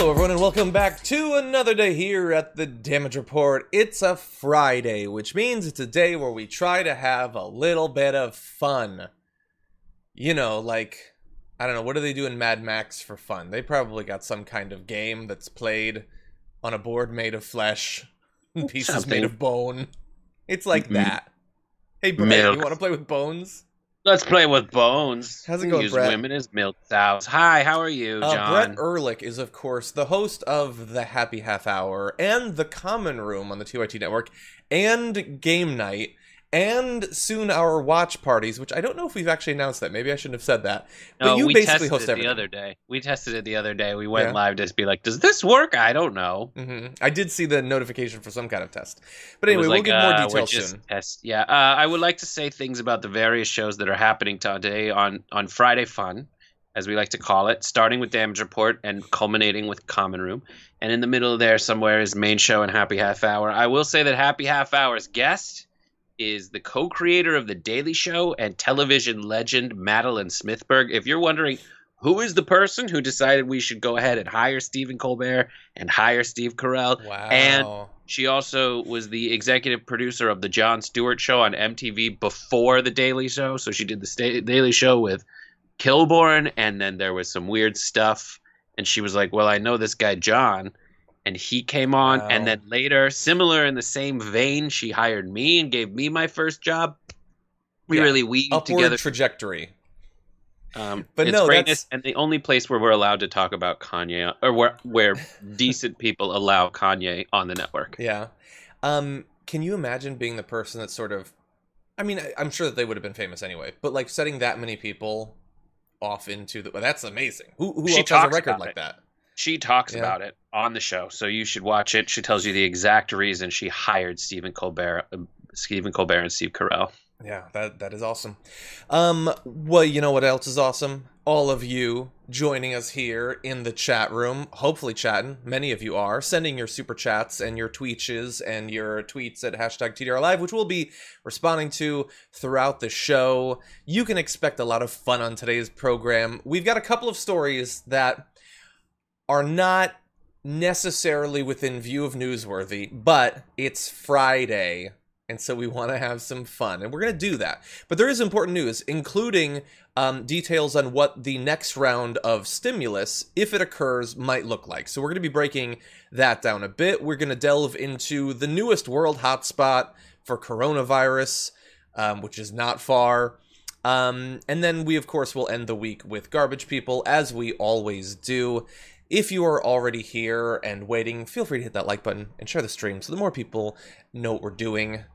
Hello everyone and welcome back to another day here at the Damage Report. It's a Friday, which means it's a day where we try to have a little bit of fun. You know, like, I don't know, what do they do in Mad Max for fun? They probably got some kind of game that's played on a board made of flesh, and pieces made of bone. It's like that. Hey, Brett, you want to play with bones? Let's play with bones. How's it going, use Brett? Women as milk cows. Hi, how are you, John? Brett Ehrlich is, of course, the host of the Happy Half Hour and the Common Room on the TYT Network and Game Night and soon our watch parties, which I don't know if we've actually announced that. Maybe I shouldn't have said that. But no, you we basically tested host it everything. the other day. We tested it the other day. We went live to be like, does this work? I don't know. I did see the notification for some kind of test. But anyway, we'll get more details soon. I would like to say things about the various shows that are happening today on Friday Fun, as we like to call it, starting with Damage Report and culminating with Common Room. And in the middle there somewhere is Main Show and Happy Half Hour. I will say that Happy Half Hour's guest is the co-creator of The Daily Show and television legend Madeline Smithberg. If you're wondering who is the person who decided we should go ahead and hire Stephen Colbert and hire Steve Carell, and she also was the executive producer of The Jon Stewart Show on MTV before The Daily Show. So she did The Daily Show with Kilborn, and then there was some weird stuff. And she was like, well, I know this guy, John. And he came on, and then later, similar in the same vein, she hired me and gave me my first job. We really weaved upward together. Trajectory. But it's no, greatness, and the only place where we're allowed to talk about Kanye, or where decent people allow Kanye on the network. Yeah. Can you imagine being the person that sort of, I mean, I'm sure that they would have been famous anyway, but like setting that many people off into the, well, that's amazing. Who else has a record like that? She talks about it on the show, so you should watch it. She tells you the exact reason she hired Stephen Colbert and Steve Carell. Yeah, that is awesome. Well, you know what else is awesome? All of you joining us here in the chat room, hopefully chatting. Many of you are sending your super chats and your tweets and your tweets at hashtag TDR Live, which we'll be responding to throughout the show. You can expect a lot of fun on today's program. We've got a couple of stories that are not necessarily within view of newsworthy, but it's Friday, and so we want to have some fun, and we're going to do that. But there is important news, including details on what the next round of stimulus, if it occurs, might look like. So we're going to be breaking that down a bit. We're going to delve into the newest world hotspot for coronavirus, which is not far. And then we, of course, will end the week with Garbage People, as we always do. If you are already here and waiting, feel free to hit that like button and share the stream so the more people know what we're doing.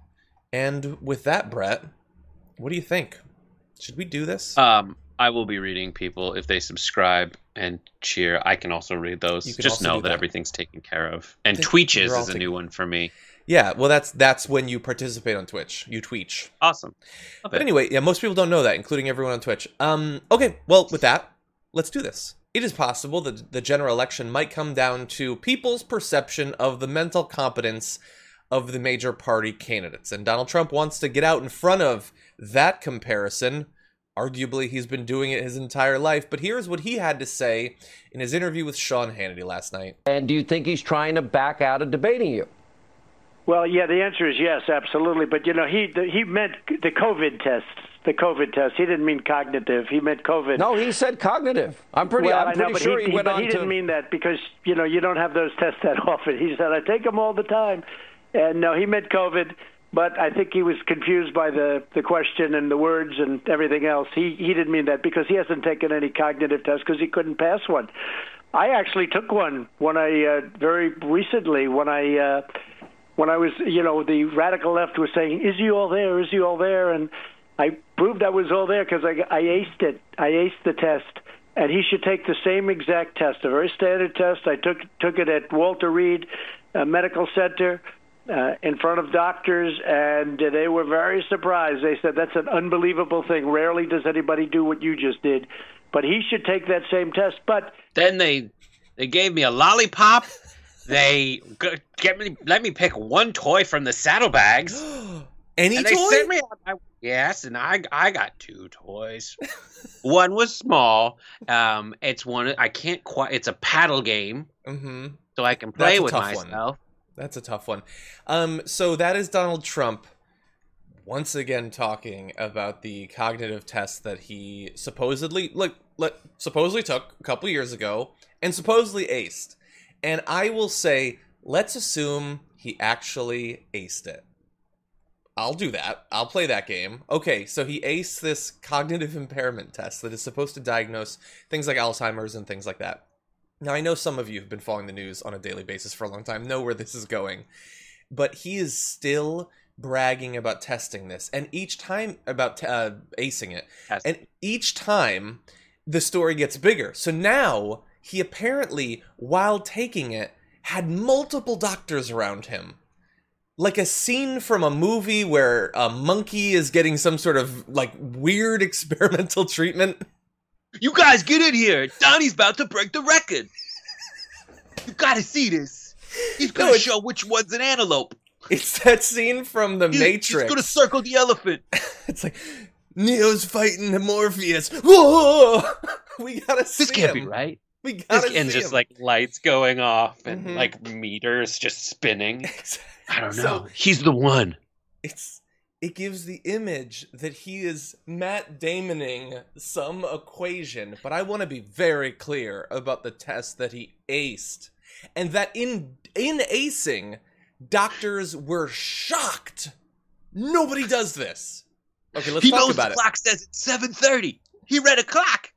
And with that, Brett, what do you think? Should we do this? I will be reading people if they subscribe and cheer. I can also read those. Just know that everything's taken care of. And Twitches is a new one for me. Yeah, well, that's when you participate on Twitch. You Twitch. Awesome. Okay. But anyway, yeah, most people don't know that, including everyone on Twitch. Okay, well, with that, let's do this. It is possible that the general election might come down to people's perception of the mental competence of the major party candidates. And Donald Trump wants to get out in front of that comparison. Arguably, he's been doing it his entire life. But here's what he had to say in his interview with Sean Hannity last night. And do you think he's trying to back out of debating you? Well, yeah, the answer is yes, absolutely. But, you know, he meant the COVID tests. The COVID test. He didn't mean cognitive. He meant COVID. No, he said cognitive. I'm pretty sure he went on to... He didn't mean that because, you know, you don't have those tests that often. He said, I take them all the time. And no, he meant COVID. But I think he was confused by the question and the words and everything else. He didn't mean that because he hasn't taken any cognitive tests because he couldn't pass one. I actually took one when I very recently when I was, you know, the radical left was saying, is he all there? Is he all there? And I proved I was all there because I aced it. I aced the test. And he should take the same exact test, a very standard test. I took it at Walter Reed Medical Center in front of doctors, and they were very surprised. They said, that's an unbelievable thing. Rarely does anybody do what you just did. But he should take that same test. But then they gave me a lollipop. They let me pick one toy from the saddlebags. Any and toy? They sent me out yes, and I got 2 toys. One was small. It's one I can't quite. It's a paddle game, so I can play with myself. That's a tough one. So that is Donald Trump once again talking about the cognitive test that he supposedly took a couple years ago and supposedly aced. And I will say, let's assume he actually aced it. I'll do that. I'll play that game. Okay, so he aced this cognitive impairment test that is supposed to diagnose things like Alzheimer's and things like that. Now, I know some of you have been following the news on a daily basis for a long time, know where this is going. But he is still bragging about testing this, and each time about acing it. And each time, the story gets bigger. So now, he apparently, while taking it, had multiple doctors around him. Like a scene from a movie where a monkey is getting some sort of, like, weird experimental treatment. You guys get in here! Donnie's about to break the record! You gotta see this! He's gonna show which one's an antelope! It's that scene from The Matrix. He's gonna circle the elephant! It's like, Neo's fighting Morpheus. Whoa! We gotta see This can't him. be right. We gotta see and just him. like lights going off and like meters just spinning. I don't know. So, he's the one. It gives the image that he is Matt Damoning some equation, but I want to be very clear about the test that he aced, and that in acing, doctors were shocked. Nobody does this. Okay, let's talk about it. The clock says it's 7:30. He read a clock.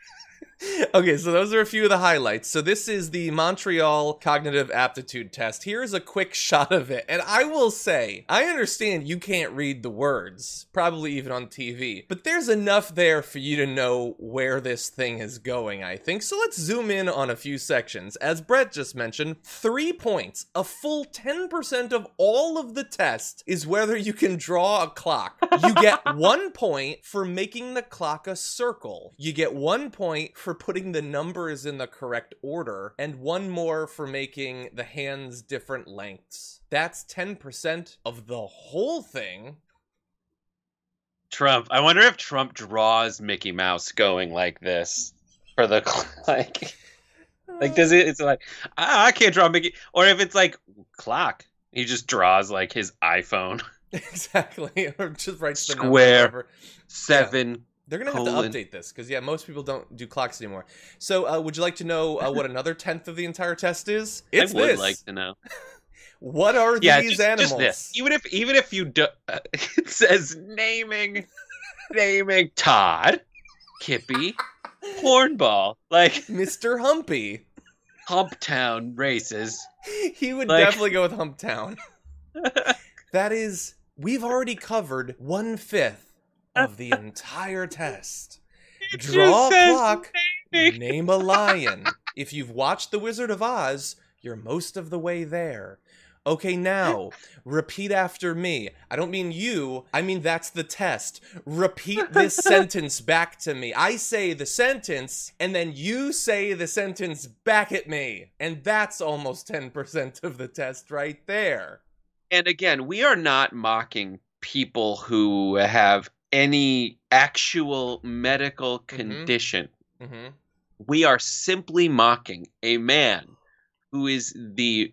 Okay, so those are a few of the highlights. So this is the Montreal Cognitive Aptitude Test. Here's a quick shot of it. And I will say, I understand you can't read the words, probably even on TV, but there's enough there for you to know where this thing is going, I think. So let's zoom in on a few sections. As Brett just mentioned, 3 points, a full 10% of all of the test is whether you can draw a clock. You get 1 point for making the clock a circle. You get 1 point for putting the numbers in the correct order, and 1 more for making the hands different lengths. That's 10% of the whole thing. Trump. I wonder if Trump draws Mickey Mouse going like this for the like does it? It's like I can't draw Mickey, or if it's like clock, he just draws like his iPhone. Exactly, or just writes the square number 7. Yeah. They're going to have to update this, because, most people don't do clocks anymore. So, would you like to know what another 10th of the entire test is? It's I would this. like to know. What are these animals? Just this. Even if you do, it says naming Todd, Kippy, Hornball, like Mr. Humpy. Humptown races. He would definitely go with Humptown. That is, we've already covered 1/5 of the entire test. Draw a clock, name a lion. If you've watched The Wizard of Oz, you're most of the way there. Okay, now, repeat after me. I don't mean you, I mean that's the test. Repeat this sentence back to me. I say the sentence, and then you say the sentence back at me. And that's almost 10% of the test right there. And again, we are not mocking people who have any actual medical condition. Mm-hmm. We are simply mocking a man who is the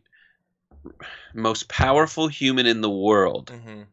most powerful human in the world,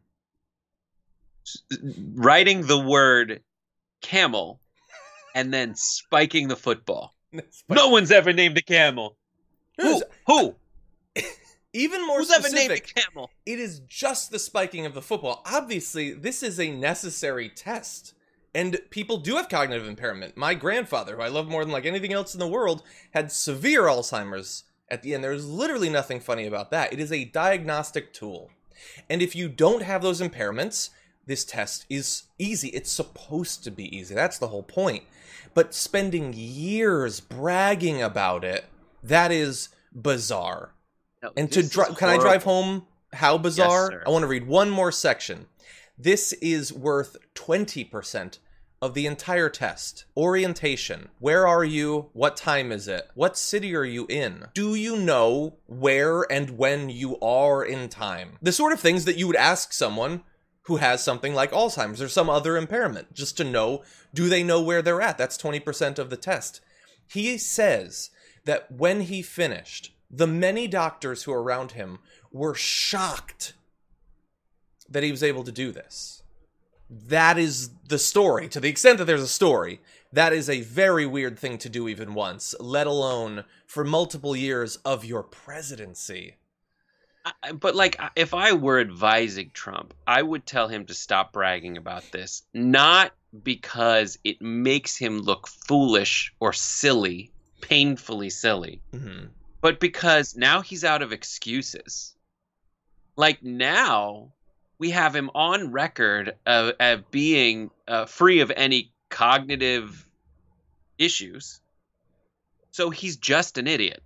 writing the word camel and then spiking the football. No one's ever named a camel. Who? Even more Who's specific, ever named a camel? It is just the spiking of the football. Obviously, this is a necessary test. And people do have cognitive impairment. My grandfather, who I love more than like anything else in the world, had severe Alzheimer's at the end. There's literally nothing funny about that. It is a diagnostic tool. And if you don't have those impairments, this test is easy. It's supposed to be easy. That's the whole point. But spending years bragging about it, that is bizarre. No, and can I drive home how bizarre? Yes, I want to read one more section. This is worth 20% of the entire test. Orientation. Where are you? What time is it? What city are you in? Do you know where and when you are in time? The sort of things that you would ask someone who has something like Alzheimer's or some other impairment, just to know, do they know where they're at? That's 20% of the test. He says that when he finished, the many doctors who were around him were shocked that he was able to do this. That is the story. To the extent that there's a story, that is a very weird thing to do even once, let alone for multiple years of your presidency. But, like, if I were advising Trump, I would tell him to stop bragging about this. Not because it makes him look foolish or silly, painfully silly, but because now he's out of excuses. Like, now we have him on record of being free of any cognitive issues. So he's just an idiot.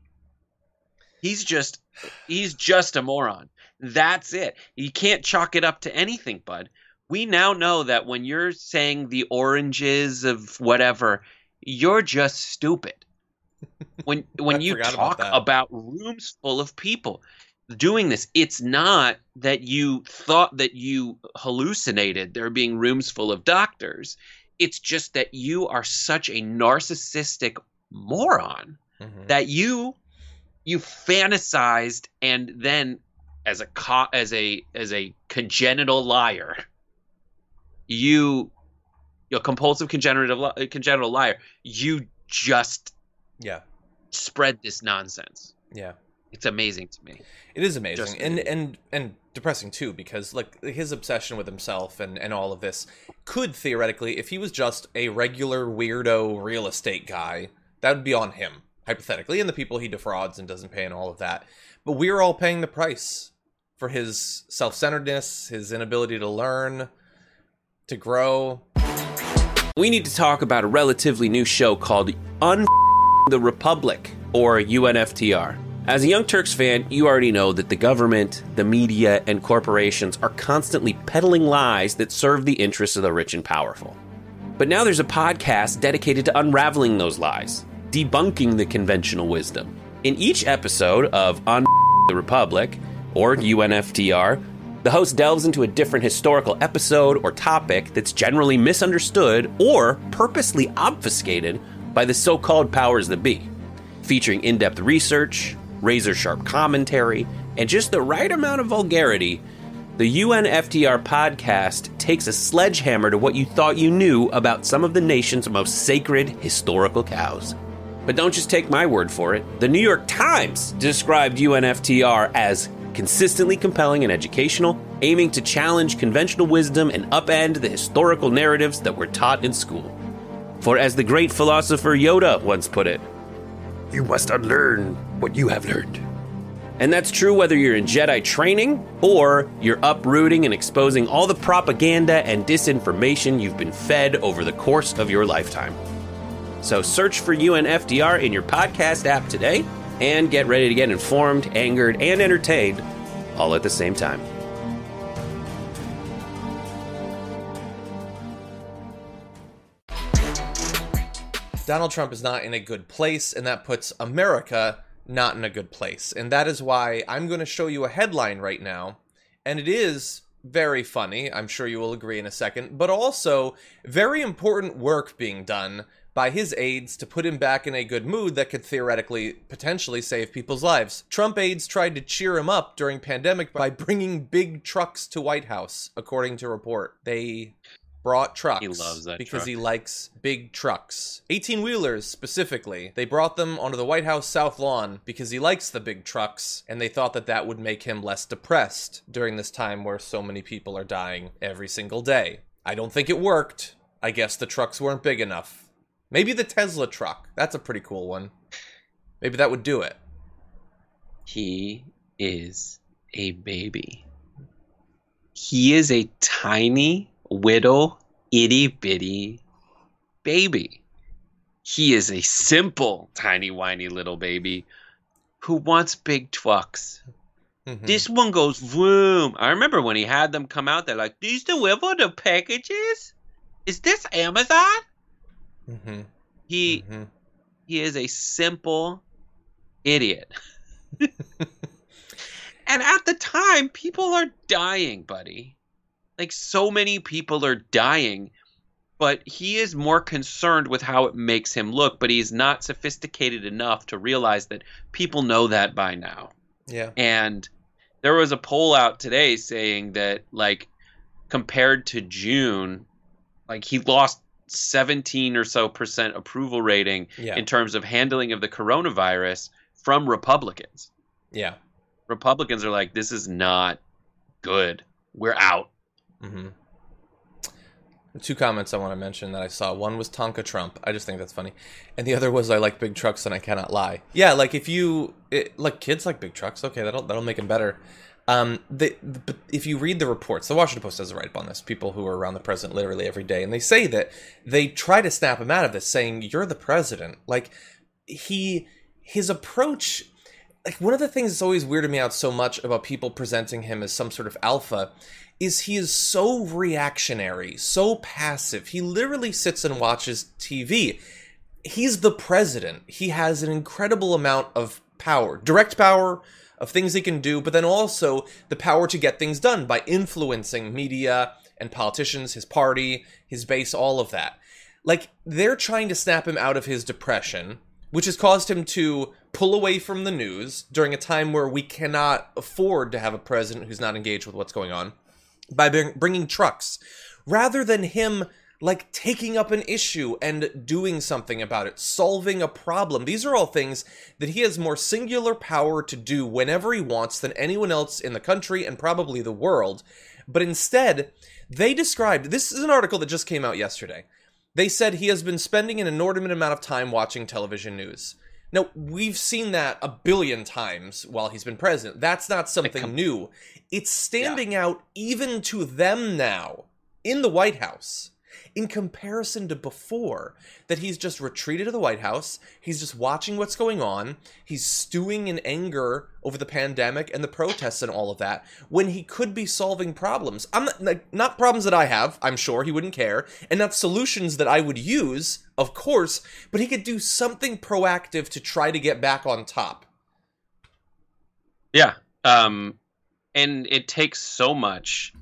He's just a moron. That's it. You can't chalk it up to anything, bud. We now know that when you're saying the oranges of whatever, you're just stupid. When you talk about rooms full of people doing this, it's not that you thought that you hallucinated there being rooms full of doctors. It's just that you are such a narcissistic moron that you fantasized, and then as a congenital liar, you're a compulsive congenital liar. You just spread this nonsense. Yeah, it's amazing to me. It is amazing, and depressing too, because like his obsession with himself and all of this could theoretically, if he was just a regular weirdo real estate guy, that would be on him. Hypothetically, and the people he defrauds and doesn't pay and all of that. But we're all paying the price for his self-centeredness, his inability to learn, to grow. We need to talk about a relatively new show called the Republic, or UNFTR. As a Young Turks fan, you already know that the government, the media, and corporations are constantly peddling lies that serve the interests of the rich and powerful. But now there's a podcast dedicated to unraveling those lies, debunking the conventional wisdom. In each episode of On the Republic, or UNFTR, the host delves into a different historical episode or topic that's generally misunderstood or purposely obfuscated by the so-called powers that be, featuring in-depth research, razor-sharp commentary, and just the right amount of vulgarity. The UNFTR podcast takes a sledgehammer to what you thought you knew about some of the nation's most sacred historical cows. But don't just take my word for it. The New York Times described UNFTR as consistently compelling and educational, aiming to challenge conventional wisdom and upend the historical narratives that were taught in school. For as the great philosopher Yoda once put it, you must unlearn what you have learned. And that's true whether you're in Jedi training or you're uprooting and exposing all the propaganda and disinformation you've been fed over the course of your lifetime. So search for UNFTR in your podcast app today and get ready to get informed, angered, and entertained all at the same time. Donald Trump is not in a good place, and that puts America not in a good place. And that is why I'm going to show you a headline right now, and it is very funny, I'm sure you will agree in a second, but also very important work being done by his aides to put him back in a good mood that could theoretically, potentially save people's lives. Trump aides tried to cheer him up during pandemic by bringing big trucks to White House, according to report. They brought trucks. He loves that because truck. He likes big trucks. 18-wheelers, specifically. They brought them onto the White House South Lawn because he likes the big trucks, and they thought that that would make him less depressed during this time where so many people are dying every single day. I don't think it worked. I guess the trucks weren't big enough. Maybe the Tesla truck. That's a pretty cool one. Maybe that would do it. He is a baby. He is a tiny, little, itty-bitty baby. He is a simple, tiny, whiny little baby who wants big trucks. Mm-hmm. This one goes vroom. I remember when he had them come out, they're like, "These deliver the packages? Is this Amazon?" Mm-hmm. He is a simple idiot. And at the time, people are dying, buddy. Like, so many people are dying, but he is more concerned with how it makes him look, but he's not sophisticated enough to realize that people know that by now. Yeah. And there was a poll out today saying that, like, compared to June, like, he lost 17 or so % approval rating in terms of handling of the coronavirus from Republicans. Yeah. Republicans are like, this is not good. We're out. Mm-hmm. Two comments I want to mention that I saw. One was Tonka Trump. I just think that's funny. And the other was I like big trucks and I cannot lie. Yeah, like if you... like kids like big trucks. Okay, that'll make them better. But if you read the reports, the Washington Post does a write-up on this, people who are around the president literally every day, and they say that they try to snap him out of this, saying, you're the president. Like, his approach... Like, one of the things that's always weirded me out so much about people presenting him as some sort of alpha is he is so reactionary, so passive. He literally sits and watches TV. He's the president. He has an incredible amount of power, direct power of things he can do, but then also the power to get things done by influencing media and politicians, his party, his base, all of that. Like, they're trying to snap him out of his depression, which has caused him to pull away from the news during a time where we cannot afford to have a president who's not engaged with what's going on, by bringing trucks, rather than him, like, taking up an issue and doing something about it, solving a problem. These are all things that he has more singular power to do whenever he wants than anyone else in the country and probably the world. But instead, they described, this is an article that just came out yesterday. They said he has been spending an inordinate amount of time watching television news. Now, we've seen that a billion times while he's been president. That's not something new. It's standing out even to them now, in the White House, in comparison to before, that he's just retreated to the White House, he's just watching what's going on, he's stewing in anger over the pandemic and the protests and all of that, when he could be solving problems. Not problems that I have, I'm sure he wouldn't care, and not solutions that I would use, of course, but he could do something proactive to try to get back on top. Yeah, and it takes so much.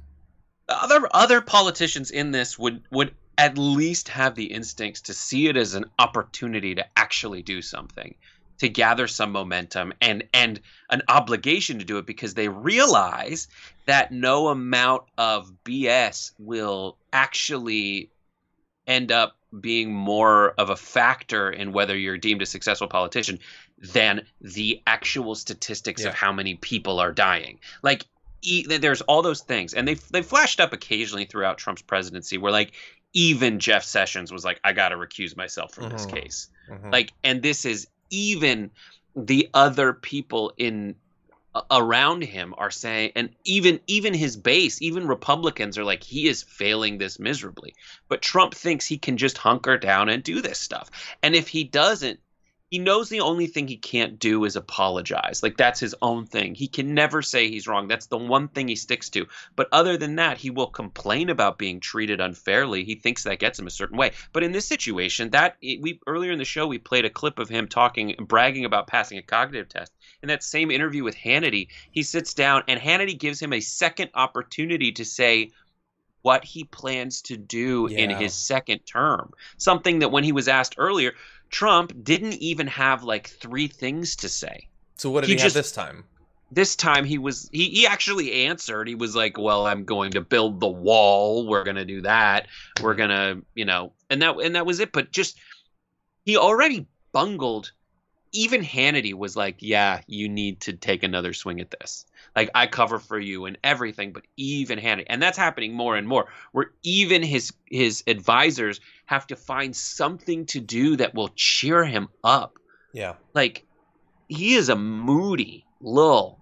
Other politicians in this would at least have the instincts to see it as an opportunity to actually do something, to gather some momentum and an obligation to do it, because they realize that no amount of BS will actually end up being more of a factor in whether you're deemed a successful politician than the actual statistics of how many people are dying. Like, there's all those things, and they flashed up occasionally throughout Trump's presidency where, like, even Jeff Sessions was like, I got to recuse myself from this case. Like, and this is even the other people in around him are saying, and even his base, even Republicans are like, he is failing this miserably. But Trump thinks he can just hunker down and do this stuff. And if he doesn't, he knows the only thing he can't do is apologize. Like, that's his own thing. He can never say he's wrong. That's the one thing he sticks to. But other than that, he will complain about being treated unfairly. He thinks that gets him a certain way. But in this situation, earlier in the show, we played a clip of him bragging about passing a cognitive test. In that same interview with Hannity, he sits down and Hannity gives him a second opportunity to say what he plans to do in his second term. Something that when he was asked earlier, Trump didn't even have like 3 things to say. So what did he have this time? This time he actually answered. He was like, well, I'm going to build the wall. We're going to do that. We're going to, and that was it. But just, he already bungled. Even Hannity was like, yeah, you need to take another swing at this. Like, I cover for you and everything, but even Hannity, and that's happening more and more, where even his advisors have to find something to do that will cheer him up. Yeah. Like, he is a moody little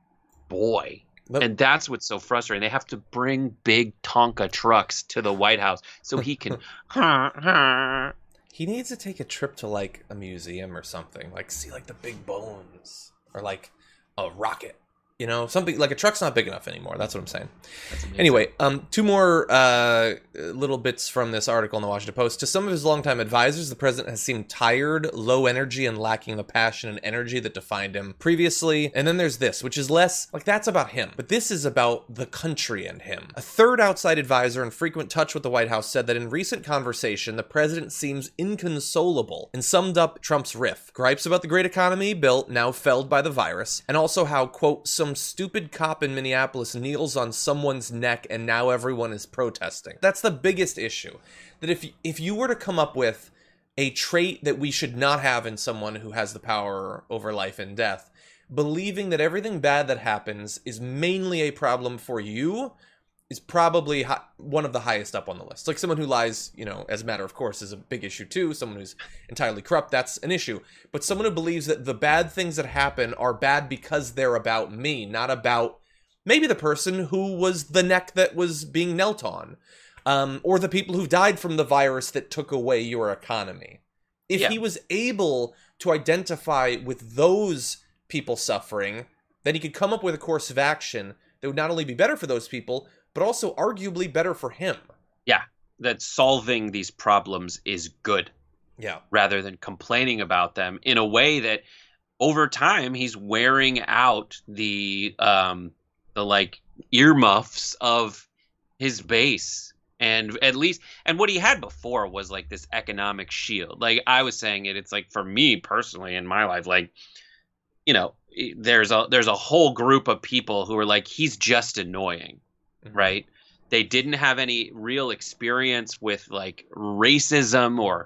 boy. And that's what's so frustrating. They have to bring big Tonka trucks to the White House so he can He needs to take a trip to, like, a museum or something. Like, see, like, the big bones. Or, like, a rocket. You know, something like a truck's not big enough anymore. That's what I'm saying. Anyway, two more little bits from this article in the Washington Post. To some of his longtime advisors, the president has seemed tired, low energy, and lacking the passion and energy that defined him previously. And then there's this, which is less like that's about him, but this is about the country and him. A third outside advisor in frequent touch with the White House said that in recent conversation, the president seems inconsolable and summed up Trump's riff. Gripes about the great economy built, now felled by the virus, and also how, quote, some stupid cop in Minneapolis kneels on someone's neck and now everyone is protesting. That's the biggest issue. That if you were to come up with a trait that we should not have in someone who has the power over life and death, believing that everything bad that happens is mainly a problem for you is probably one of the highest up on the list. Like someone who lies, you know, as a matter of course, is a big issue too. Someone who's entirely corrupt, that's an issue. But someone who believes that the bad things that happen are bad because they're about me, not about maybe the person who was the neck that was being knelt on, or the people who died from the virus that took away your economy. If he was able to identify with those people suffering, then he could come up with a course of action that would not only be better for those people, but also arguably better for him. Yeah, that solving these problems is good. Yeah. Rather than complaining about them in a way that over time he's wearing out the like earmuffs of his base. And at least, and what he had before was like this economic shield. Like I was saying it's like for me personally in my life, like, you know, there's a whole group of people who are like, he's just annoying. Right? They didn't have any real experience with like racism or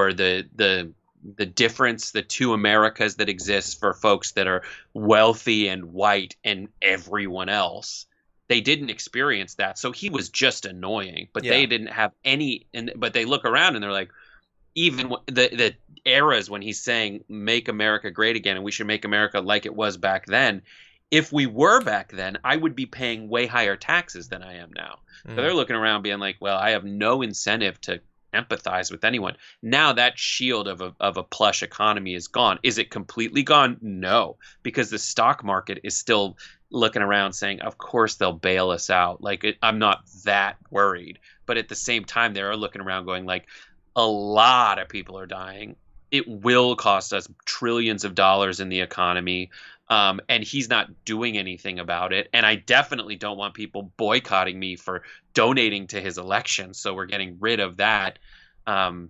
the difference, the two Americas that exist for folks that are wealthy and white and everyone else. They didn't experience that. So he was just annoying, but they didn't have any. But they look around and they're like, even the eras when he's saying make America great again and we should make America like it was back then. If we were back then, I would be paying way higher taxes than I am now. So they're looking around being like, well, I have no incentive to empathize with anyone. Now that shield of a plush economy is gone. Is it completely gone? No, because the stock market is still looking around saying, of course they'll bail us out. Like I'm not that worried. But at the same time, they're looking around going like, a lot of people are dying. It will cost us trillions of dollars in the economy. And he's not doing anything about it. And I definitely don't want people boycotting me for donating to his election. So we're getting rid of that. And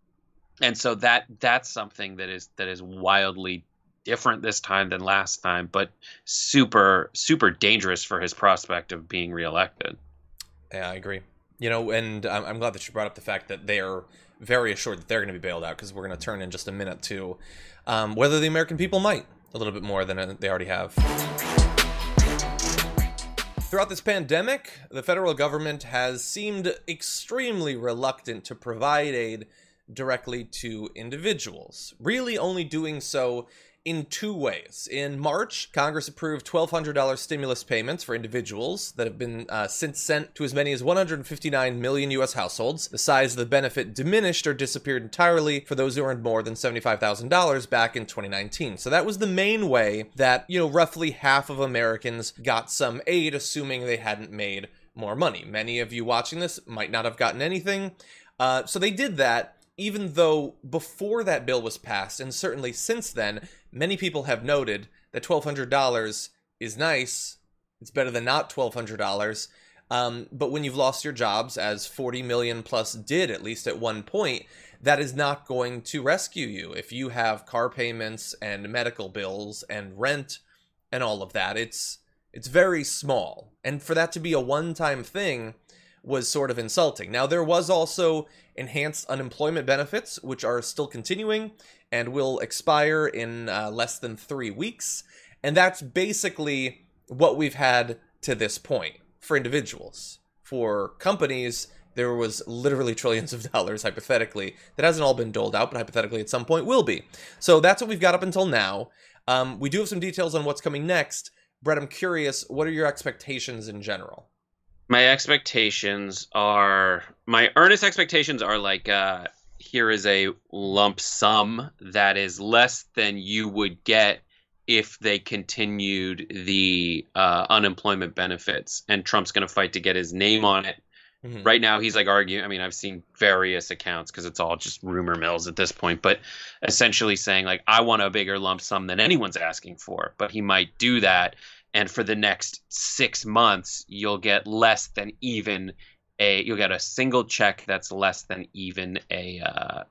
so that's something that is wildly different this time than last time, but super, super dangerous for his prospect of being reelected. Yeah, I agree. You know, and I'm glad that you brought up the fact that they are very assured that they're going to be bailed out, because we're going to turn in just a minute to whether the American people might. A little bit more than they already have. Throughout this pandemic, the federal government has seemed extremely reluctant to provide aid directly to individuals, really only doing so in two ways. In March, Congress approved $1,200 stimulus payments for individuals that have been since sent to as many as 159 million U.S. households. The size of the benefit diminished or disappeared entirely for those who earned more than $75,000 back in 2019. So that was the main way that, you know, roughly half of Americans got some aid, assuming they hadn't made more money. Many of you watching this might not have gotten anything. So they did that, even though before that bill was passed, and certainly since then, many people have noted that $1,200 is nice. It's better than not $1,200. But when you've lost your jobs, as 40 million plus did, at least at one point, that is not going to rescue you. If you have car payments and medical bills and rent and all of that, it's very small. And for that to be a one-time thing was sort of insulting. Now, there was also enhanced unemployment benefits, which are still continuing and will expire in less than 3 weeks. And that's basically what we've had to this point for individuals. For companies, there was literally trillions of dollars, hypothetically, that hasn't all been doled out, but hypothetically at some point will be. So that's what we've got up until now. We do have some details on what's coming next. Brett, I'm curious, what are your expectations in general? My earnest expectations are like, here is a lump sum that is less than you would get if they continued the unemployment benefits, and Trump's going to fight to get his name on it. Mm-hmm. Right now, he's like arguing. I mean, I've seen various accounts because it's all just rumor mills at this point, but essentially saying like, I want a bigger lump sum than anyone's asking for, but he might do that. And for the next 6 months, you'll get less than even you'll get a single check that's less than even a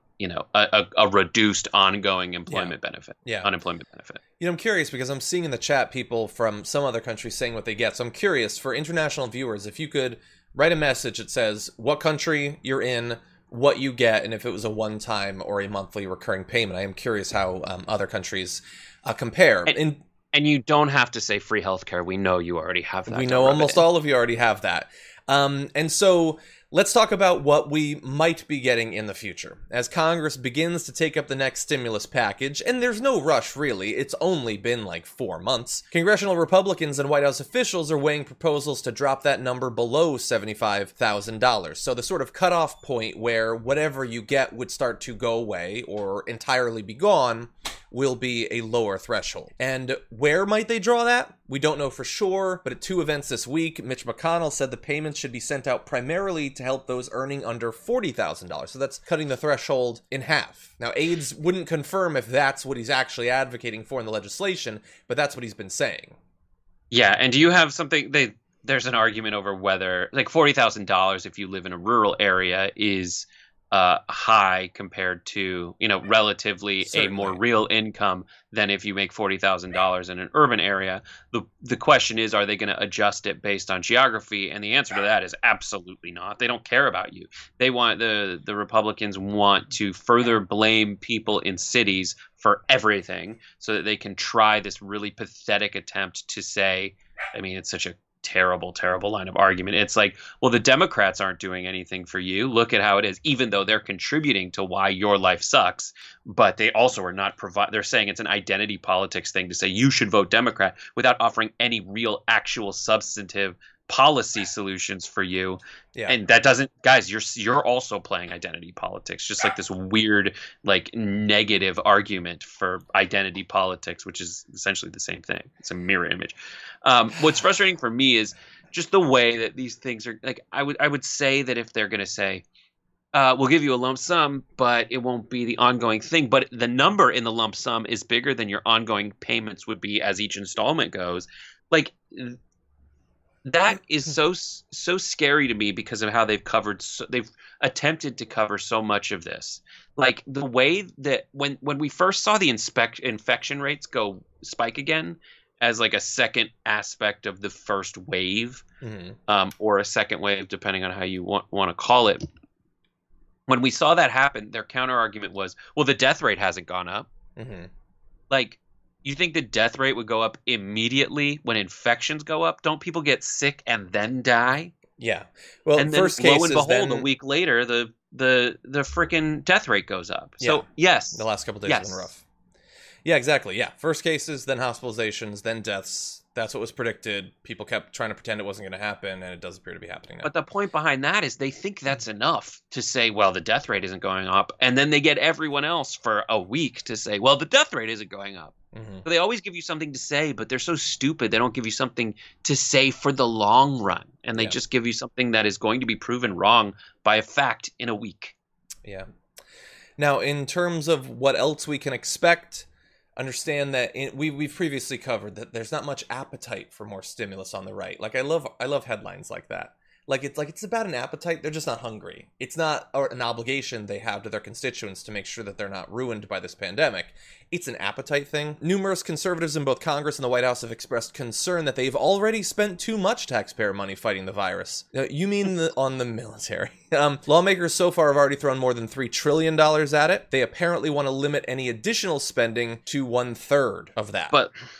reduced ongoing employment benefit. Yeah. Unemployment benefit. I'm curious because I'm seeing in the chat people from some other countries saying what they get. So I'm curious for international viewers, if you could write a message that says what country you're in, what you get, and if it was a one-time or a monthly recurring payment. I am curious how other countries compare. And you don't have to say free healthcare. We know you already have that. We know almost all of you already have that. And so let's talk about what we might be getting in the future. As Congress begins to take up the next stimulus package, and there's no rush really, it's only been like 4 months, congressional Republicans and White House officials are weighing proposals to drop that number below $75,000. So the sort of cutoff point where whatever you get would start to go away or entirely be gone will be a lower threshold. And where might they draw that? We don't know for sure, but at 2 events this week, Mitch McConnell said the payments should be sent out primarily to help those earning under $40,000. So that's cutting the threshold in half. Now, aides wouldn't confirm if that's what he's actually advocating for in the legislation, but that's what he's been saying. Yeah, and do you have something... There's an argument over whether, like, $40,000 if you live in a rural area is... high compared to, relatively Certainly. A more real income than if you make $40,000 in an urban area. The question is, are they going to adjust it based on geography? And the answer to that is absolutely not. They don't care about you. They want the Republicans want to further blame people in cities for everything so that they can try this really pathetic attempt to say, I mean, it's such a terrible line of argument. It's like, well, the Democrats aren't doing anything for you. Look at how it is, even though they're contributing to why your life sucks. But they also are not they're saying it's an identity politics thing to say you should vote Democrat without offering any real, actual, substantive policy solutions for you. Yeah. And that doesn't, guys, you're also playing identity politics, just like this weird, like, negative argument for identity politics, which is essentially the same thing. It's a mirror image. What's frustrating for me is just the way that these things are, like, I would say that if they're going to say, we'll give you a lump sum, but it won't be the ongoing thing. But the number in the lump sum is bigger than your ongoing payments would be as each installment goes. Like, that is so scary to me because of how they've attempted to cover so much of this. Like the way that when we first saw the infection rates spike again as like a second aspect of the first wave, or a second wave, depending on how you want to call it. When we saw that happen, their counter argument was, well, the death rate hasn't gone up. Mm-hmm. Like, you think the death rate would go up immediately when infections go up? Don't people get sick and then die? Yeah. Well, and then, lo and behold, a week later, the freaking death rate goes up. Yeah. So, yes. The last couple of days have been rough. Yeah, exactly. Yeah. First cases, then hospitalizations, then deaths. That's what was predicted. People kept trying to pretend it wasn't going to happen, and it does appear to be happening now. But the point behind that is they think that's enough to say, well, the death rate isn't going up. And then they get everyone else for a week to say, well, the death rate isn't going up. Mm-hmm. So they always give you something to say, but they're so stupid. They don't give you something to say for the long run. And they just give you something that is going to be proven wrong by a fact in a week. Yeah. Now, in terms of what else we can expect, understand that we've previously covered that there's not much appetite for more stimulus on the right. Like I love headlines like that. It's about an appetite. They're just not hungry. It's not an obligation they have to their constituents to make sure that they're not ruined by this pandemic. It's an appetite thing. Numerous conservatives in both Congress and the White House have expressed concern that they've already spent too much taxpayer money fighting the virus. You mean on the military? Lawmakers so far have already thrown more than $3 trillion at it. They apparently want to limit any additional spending to 1/3 of that.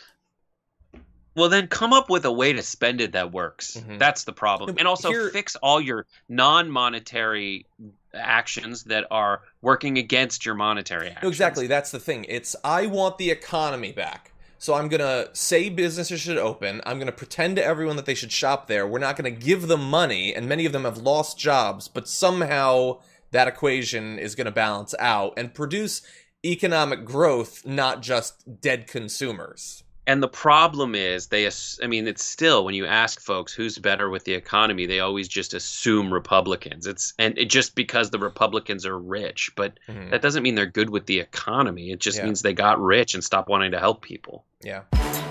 Well, then come up with a way to spend it that works. Mm-hmm. That's the problem. And also fix all your non-monetary actions that are working against your monetary actions. Exactly. That's the thing. I want the economy back. So I'm going to say businesses should open. I'm going to pretend to everyone that they should shop there. We're not going to give them money, and many of them have lost jobs, but somehow that equation is going to balance out and produce economic growth, not just dead consumers. And the problem is it's still, when you ask folks who's better with the economy, they always just assume Republicans. Just because the Republicans are rich, but that doesn't mean they're good with the economy. It just means they got rich and stopped wanting to help people. Yeah.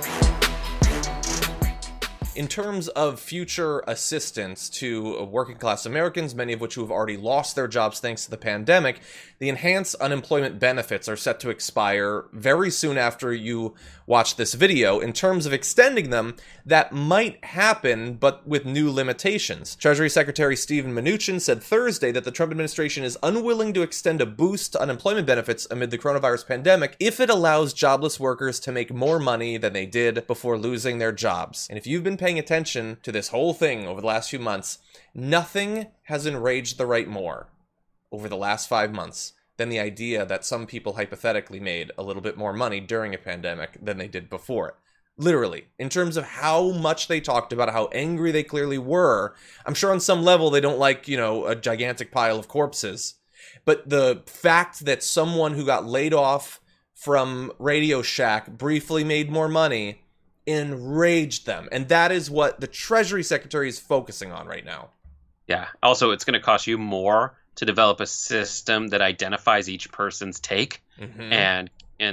In terms of future assistance to working class Americans, many of which who have already lost their jobs thanks to the pandemic, the enhanced unemployment benefits are set to expire very soon after you watch this video. In terms of extending them, that might happen, but with new limitations. Treasury Secretary Steven Mnuchin said Thursday that the Trump administration is unwilling to extend a boost to unemployment benefits amid the coronavirus pandemic if it allows jobless workers to make more money than they did before losing their jobs. And if you've been paying attention to this whole thing over the last few months, nothing has enraged the right more over the last 5 months than the idea that some people hypothetically made a little bit more money during a pandemic than they did before it. Literally, in terms of how much they talked about how angry they clearly were. I'm sure on some level they don't like, a gigantic pile of corpses. But the fact that someone who got laid off from Radio Shack briefly made more money enraged them. And that is what the Treasury Secretary is focusing on right now. Yeah. Also, it's going to cost you more to develop a system that identifies each person's take and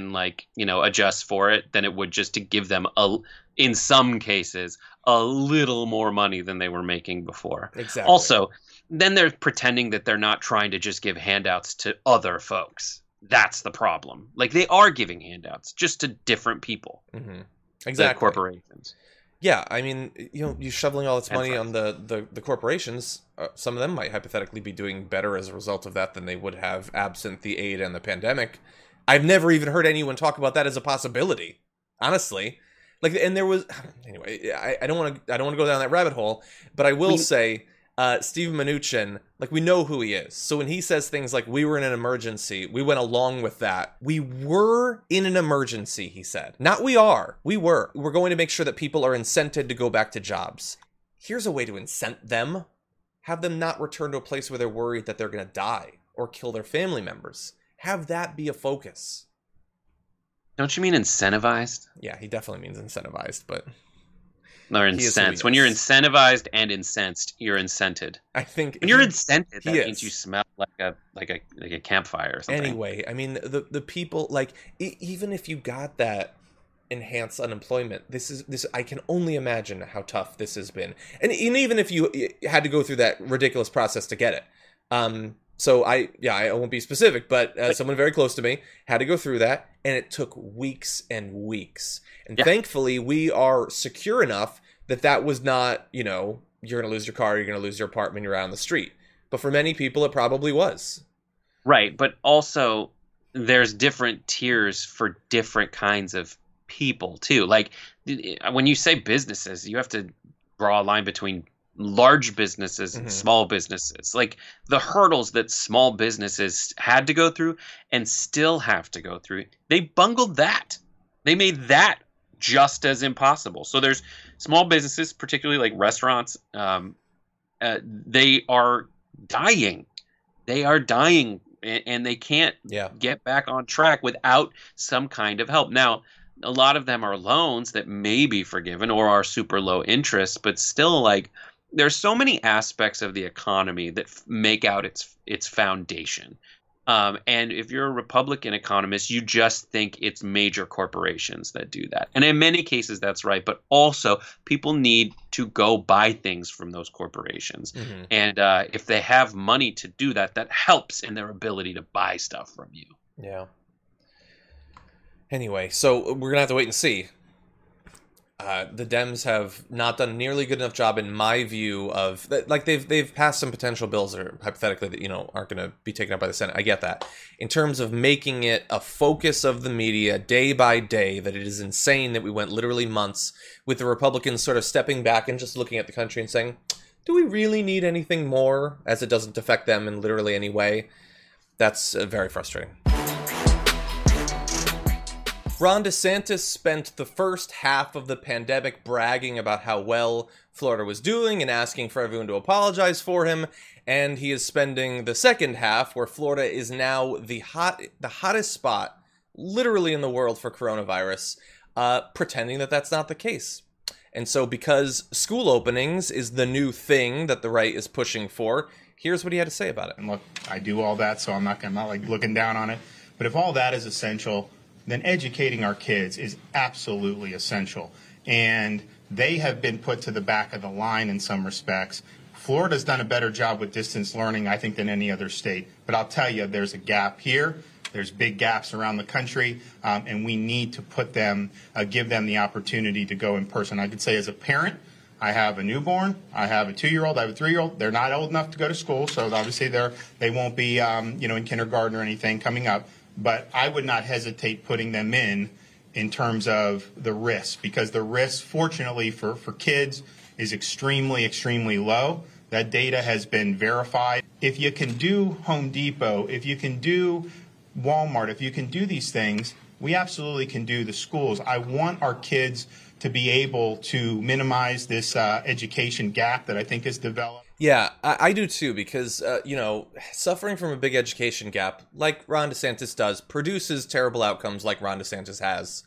adjusts for it than it would just to give them, in some cases, a little more money than they were making before. Exactly. Also, then they're pretending that they're not trying to just give handouts to other folks. That's the problem. Like, they are giving handouts just to different people. Exactly. Corporations. Yeah, I mean, you're shoveling all this money on the corporations. Some of them might hypothetically be doing better as a result of that than they would have absent the aid and the pandemic. I've never even heard anyone talk about that as a possibility, honestly. And there was anyway. I don't want to go down that rabbit hole, but I will say, Steven Mnuchin, we know who he is. So when he says things like, we were in an emergency, we went along with that. We were in an emergency, he said. Not we are. We were. We're going to make sure that people are incented to go back to jobs. Here's a way to incent them. Have them not return to a place where they're worried that they're going to die or kill their family members. Have that be a focus. Don't you mean incentivized? Yeah, he definitely means incentivized, but... Or incensed. When you're incentivized and incensed, you're incented. I think when you're incented, that means you smell like a campfire or something. Anyway, I mean the people, even if you got that enhanced unemployment, this I can only imagine how tough this has been, and even if you had to go through that ridiculous process to get it. So I won't be specific, but someone very close to me had to go through that, and it took weeks and weeks. And thankfully, we are secure enough that was not, you're going to lose your car, you're going to lose your apartment, you're out on the street. But for many people, it probably was. Right, but also there's different tiers for different kinds of people, too. Like, when you say businesses, you have to draw a line between large businesses and small businesses. Like, the hurdles that small businesses had to go through and still have to go through, they bungled that. They made that just as impossible. So there's small businesses, particularly like restaurants, they are dying. They are dying, and they can't get back on track without some kind of help. Now, a lot of them are loans that may be forgiven or are super low interest, but still, there's so many aspects of the economy that make out its foundation. And if you're a Republican economist, you just think it's major corporations that do that. And in many cases, that's right. But also, people need to go buy things from those corporations. And if they have money to do that, that helps in their ability to buy stuff from you. Yeah. Anyway, so we're going to have to wait and see. The Dems have not done a nearly good enough job, in my view, of they've passed some potential bills that are hypothetically that aren't going to be taken up by the Senate. I get that. In terms of making it a focus of the media day by day, that it is insane that we went literally months with the Republicans sort of stepping back and just looking at the country and saying, "Do we really need anything more?" As it doesn't affect them in literally any way. That's very frustrating. Ron DeSantis spent the first half of the pandemic bragging about how well Florida was doing and asking for everyone to apologize for him. And he is spending the second half, where Florida is now the hottest spot, literally in the world for coronavirus, pretending that that's not the case. And so because school openings is the new thing that the right is pushing for, here's what he had to say about it. And look, I do all that, so I'm not like looking down on it. But if all that is essential, then educating our kids is absolutely essential. And they have been put to the back of the line in some respects. Florida's done a better job with distance learning, I think, than any other state. But I'll tell you, there's a gap here. There's big gaps around the country, and we need to give them the opportunity to go in person. I could say as a parent, I have a newborn, I have a 2-year-old, I have a 3-year-old. They're not old enough to go to school, so obviously they won't be in kindergarten or anything coming up. But I would not hesitate putting them in terms of the risk, because the risk, fortunately for kids, is extremely, extremely low. That data has been verified. If you can do Home Depot, if you can do Walmart, if you can do these things, we absolutely can do the schools. I want our kids to be able to minimize this education gap that I think is developed. Yeah, I do too, because, suffering from a big education gap, like Ron DeSantis does, produces terrible outcomes like Ron DeSantis has.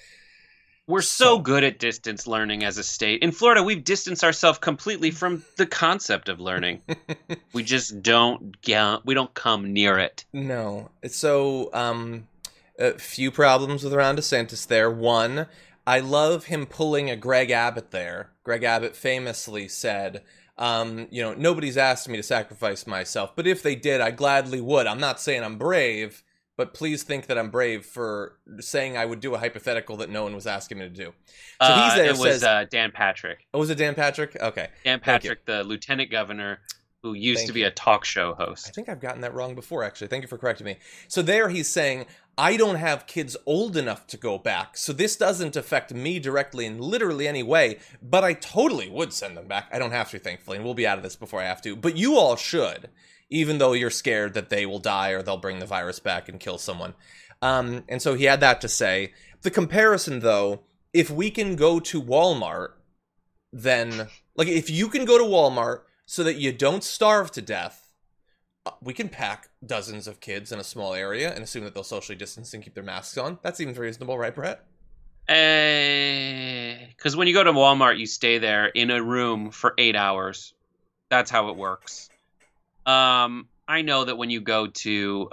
We're so good at distance learning as a state. In Florida, we've distanced ourselves completely from the concept of learning. We just don't come near it. No. So, a few problems with Ron DeSantis there. One, I love him pulling a Greg Abbott there. Greg Abbott famously said, nobody's asked me to sacrifice myself, but if they did, I gladly would. I'm not saying I'm brave, but please think that I'm brave for saying I would do a hypothetical that no one was asking me to do. So he's there. It was Dan Patrick. Oh, was it Dan Patrick? Okay. Dan Patrick, the lieutenant governor who used to be a talk show host. I think I've gotten that wrong before, actually. Thank you for correcting me. So there he's saying, I don't have kids old enough to go back, so this doesn't affect me directly in literally any way, but I totally would send them back. I don't have to, thankfully, and we'll be out of this before I have to. But you all should, even though you're scared that they will die or they'll bring the virus back and kill someone. And so he had that to say. The comparison, though, if we can go to Walmart, then, like, if you can go to Walmart so that you don't starve to death, we can pack dozens of kids in a small area and assume that they'll socially distance and keep their masks on. That seems reasonable, right, Brett? Because when you go to Walmart, you stay there in a room for 8 hours. That's how it works. I know that when you go to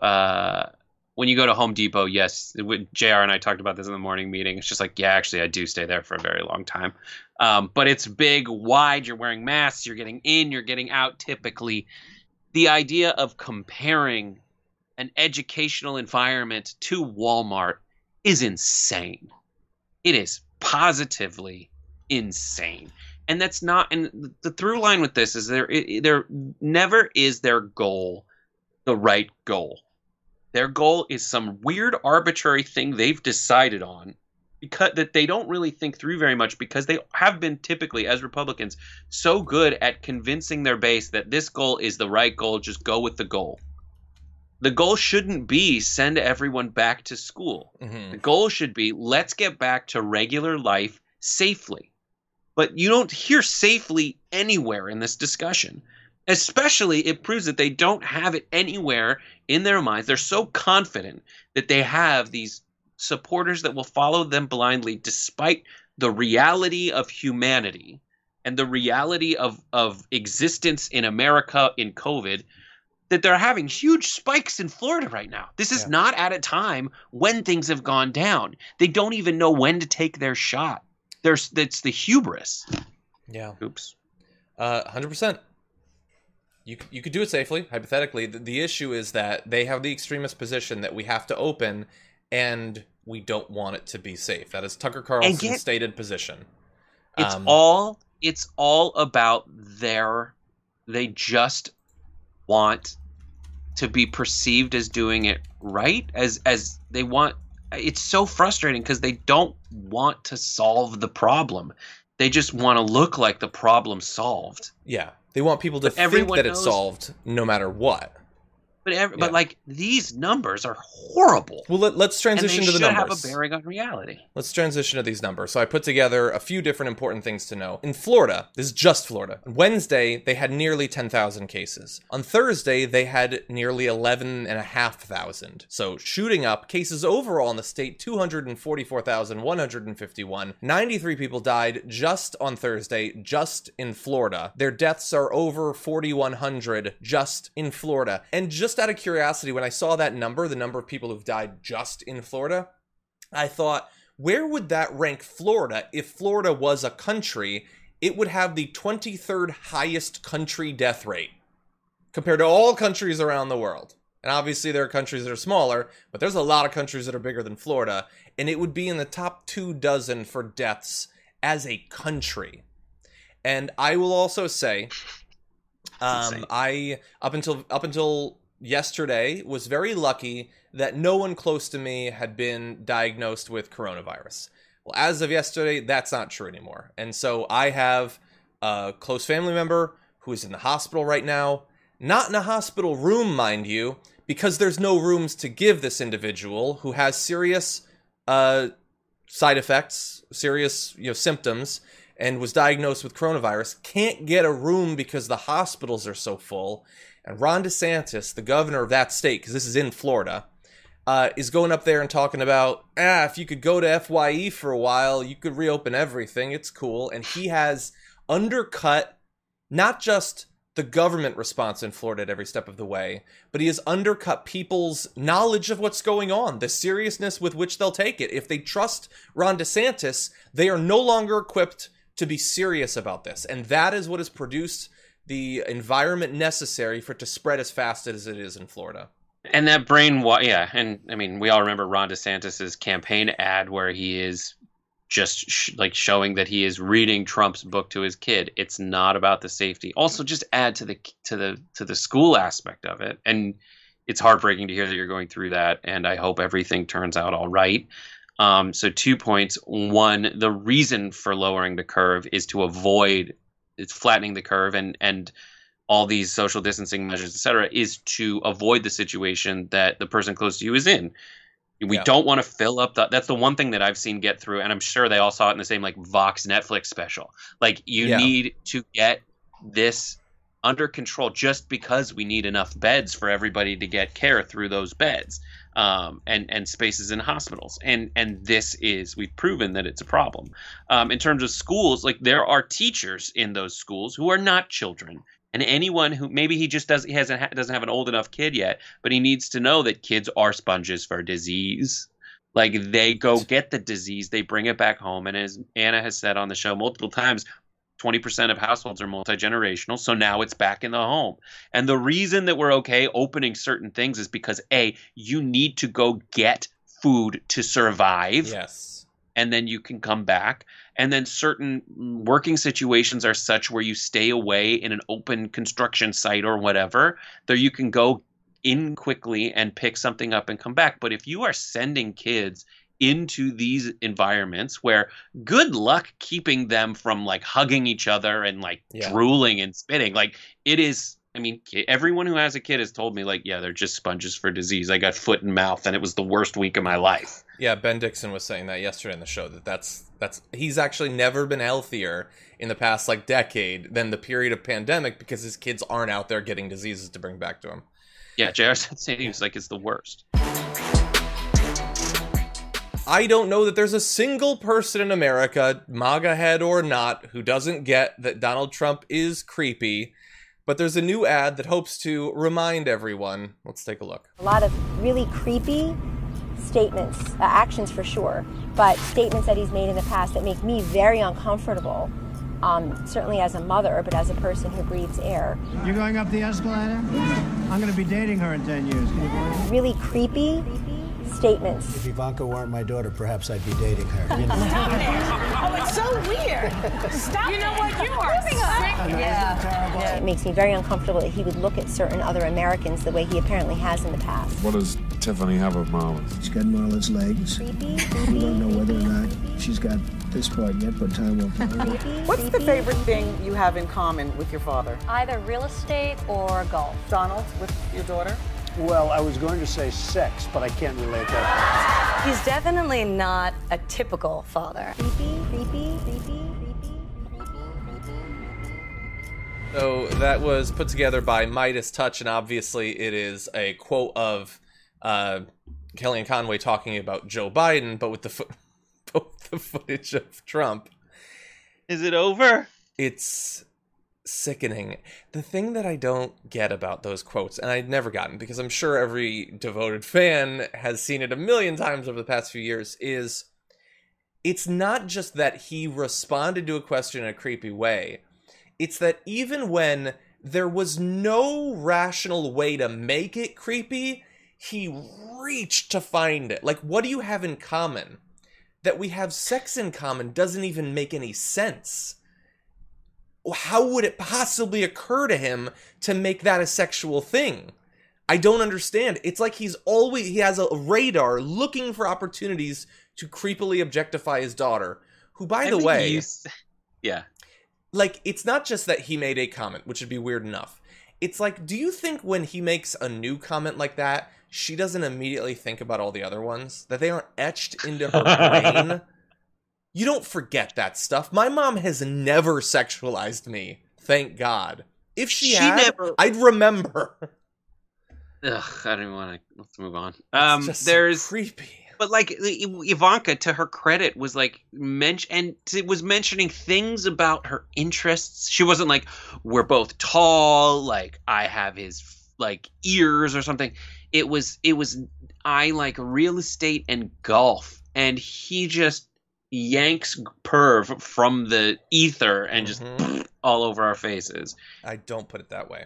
Home Depot, yes, JR and I talked about this in the morning meeting. It's just like, yeah, actually, I do stay there for a very long time. But it's big, wide. You're wearing masks. You're getting in. You're getting out. Typically, the idea of comparing an educational environment to Walmart is insane. It is positively insane. And that's not, and the through line with this is there never is their goal the right goal. Their goal is some weird arbitrary thing they've decided on because that they don't really think through very much, because they have been typically, as Republicans, so good at convincing their base that this goal is the right goal, just go with the goal. The goal shouldn't be send everyone back to school. Mm-hmm. The goal should be let's get back to regular life safely. But you don't hear safely anywhere in this discussion. Especially, it proves that they don't have it anywhere in their minds. They're so confident that they have these supporters that will follow them blindly despite the reality of humanity and the reality of existence in America in COVID, that they're having huge spikes in Florida right now. This is not at a time when things have gone down. They don't even know when to take their shot. It's the hubris. Yeah. Oops. 100%. You could do it safely, hypothetically. The issue is that they have the extremist position that we have to open, and we don't want it to be safe. That is Tucker Carlson's stated position. It's all about they just want to be perceived as doing it right, as they want. It's so frustrating because they don't want to solve the problem. They just want to look like the problem's solved. Yeah. They want people to think that it's solved no matter what. But like these numbers are horrible. Well, let's transition to the numbers. And they should have a bearing on reality. Let's transition to these numbers. So I put together a few different important things to know. In Florida, this is just Florida. On Wednesday, they had nearly 10,000 cases. On Thursday, they had nearly 11,500. So shooting up. Cases overall in the state, 244,151. 93 people died just on Thursday, just in Florida. Their deaths are over 4,100 just in Florida. And just out of curiosity, when I saw that number, the number of people who've died just in Florida, I thought, where would that rank Florida? If Florida was a country, it would have the 23rd highest country death rate compared to all countries around the world. And obviously there are countries that are smaller, but there's a lot of countries that are bigger than Florida, and it would be in the top 24 for deaths as a country. And I will also say, I up until yesterday was very lucky that no one close to me had been diagnosed with coronavirus. Well, as of yesterday, that's not true anymore. And so I have a close family member who is in the hospital right now, not in a hospital room, mind you, because there's no rooms to give this individual who has serious side effects, serious symptoms, and was diagnosed with coronavirus, can't get a room because the hospitals are so full. And Ron DeSantis, the governor of that state, because this is in Florida, is going up there and talking about, if you could go to FYE for a while, you could reopen everything. It's cool. And he has undercut not just the government response in Florida at every step of the way, but he has undercut people's knowledge of what's going on, the seriousness with which they'll take it. If they trust Ron DeSantis, they are no longer equipped to be serious about this. And that is what has produced the environment necessary for it to spread as fast as it is in Florida. And that and I mean, we all remember Ron DeSantis's campaign ad where he is just showing that he is reading Trump's book to his kid. It's not about the safety. Also, just add to the school aspect of it. And it's heartbreaking to hear that you're going through that. And I hope everything turns out all right. So 2 points. One, the reason for lowering the curve is to avoid flattening the curve and all these social distancing measures, et cetera, is to avoid the situation that the person close to you is in. We don't want to fill up that's the one thing that I've seen get through, and I'm sure they all saw it in the same Vox Netflix special. You need to get this under control just because we need enough beds for everybody to get care through those beds, and spaces in hospitals. And we've proven that it's a problem. In terms of schools, there are teachers in those schools who are not children. And anyone who maybe he just doesn't have an old enough kid yet, but he needs to know that kids are sponges for disease. They go get the disease, they bring it back home. And as Anna has said on the show multiple times, 20% of households are multi-generational. So now it's back in the home. And the reason that we're okay opening certain things is because you need to go get food to survive. Yes. And then you can come back. And then certain working situations are such where you stay away in an open construction site or whatever, that you can go in quickly and pick something up and come back. But if you are sending kids into these environments where good luck keeping them from hugging each other and drooling and spitting, it is. I mean, everyone who has a kid has told me, they're just sponges for disease. I got foot and mouth, and it was the worst week of my life. Yeah, Ben Dixon was saying that yesterday in the show, that's he's actually never been healthier in the past decade than the period of pandemic because his kids aren't out there getting diseases to bring back to him. Yeah, JR said he was it's the worst. I don't know that there's a single person in America, MAGA head or not, who doesn't get that Donald Trump is creepy. But there's a new ad that hopes to remind everyone. Let's take a look. A lot of really creepy statements, actions for sure, but statements that he's made in the past that make me very uncomfortable, certainly as a mother, but as a person who breathes air. You're going up the escalator? I'm going to be dating her in 10 years. Can you believe it? Really creepy statements. If Ivanka weren't my daughter, perhaps I'd be dating her. You know? Oh, it's so weird. Stop. You know what? You are sick. Yeah. It makes me very uncomfortable that he would look at certain other Americans the way he apparently has in the past. What does Tiffany have of Marlon's? She's got Marlon's legs. Creepy. We don't know whether or not she's got this part yet, but time will tell. What's the favorite thing you have in common with your father? Either real estate or golf. Donald, with your daughter? Well, I was going to say sex, but I can't relate that. He's definitely not a typical father. Creepy. So that was put together by Midas Touch, and obviously it is a quote of Kellyanne Conway talking about Joe Biden, but with the footage of Trump. Is it over? It's sickening. The thing that I don't get about those quotes, and I'd never gotten, because I'm sure every devoted fan has seen it a million times over the past few years, is it's not just that he responded to a question in a creepy way. It's that even when there was no rational way to make it creepy, he reached to find it. Like, what do you have in common? That we have sex in common doesn't even make any sense. How would it possibly occur to him to make that a sexual thing? I don't understand. It's like he has a radar looking for opportunities to creepily objectify his daughter, who, by the way... Yeah. Like, it's not just that he made a comment, which would be weird enough. It's like, do you think when he makes a new comment like that, she doesn't immediately think about all the other ones? That they aren't etched into her brain? You don't forget that stuff. My mom has never sexualized me, thank God. If she had, never... I'd remember. Ugh, I don't even want to... Let's move on. It's just there's so creepy. But, like, Ivanka, to her credit, was, like, mentioning things about her interests. She wasn't like, we're both tall, like, I have his, like, ears or something. It was, I like real estate and golf. And he just yanks perv from the ether and just all over our faces. I don't put it that way.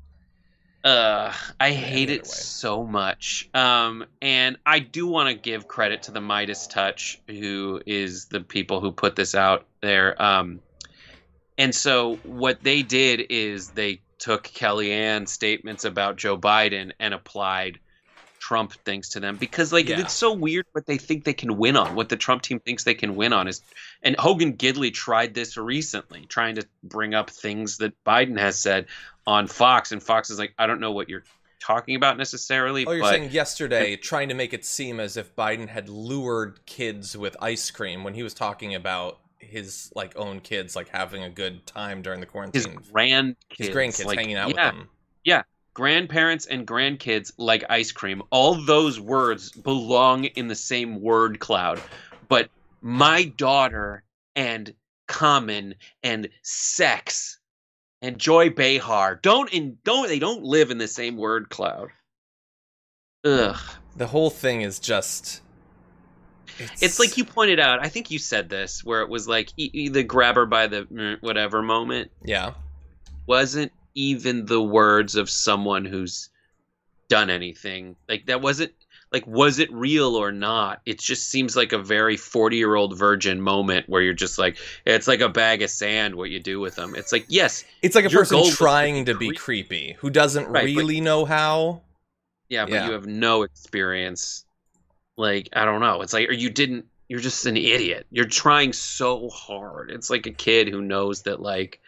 I hate it so much. And I do want to give credit to the Midas Touch, who is the people who put this out there. And so what they did is they took Kellyanne's statements about Joe Biden and applied Trump things to them, because it's so weird what they think they can win on, what the Trump team thinks they can win on is, and Hogan Gidley tried this recently, trying to bring up things that Biden has said on Fox, and Fox is like, I don't know what you're talking about necessarily. Oh, you're saying yesterday, trying to make it seem as if Biden had lured kids with ice cream when he was talking about his own kids having a good time during the quarantine. His grandkids hanging out with them. Yeah. Grandparents and grandkids like ice cream. All those words belong in the same word cloud. But my daughter and common and sex and Joy Behar they don't live in the same word cloud. Ugh. The whole thing is just... It's like you pointed out, I think you said this, where it was like the grab her by the whatever moment. Yeah. Wasn't even the words of someone who's done anything. That wasn't, was it real or not? It just seems like a very 40-year-old virgin moment where you're just like, it's like a bag of sand what you do with them. It's like, yes. It's like a person trying to be creepy who doesn't really know how. Yeah, but you have no experience. I don't know. It's like, you're just an idiot. You're trying so hard. It's like a kid who knows that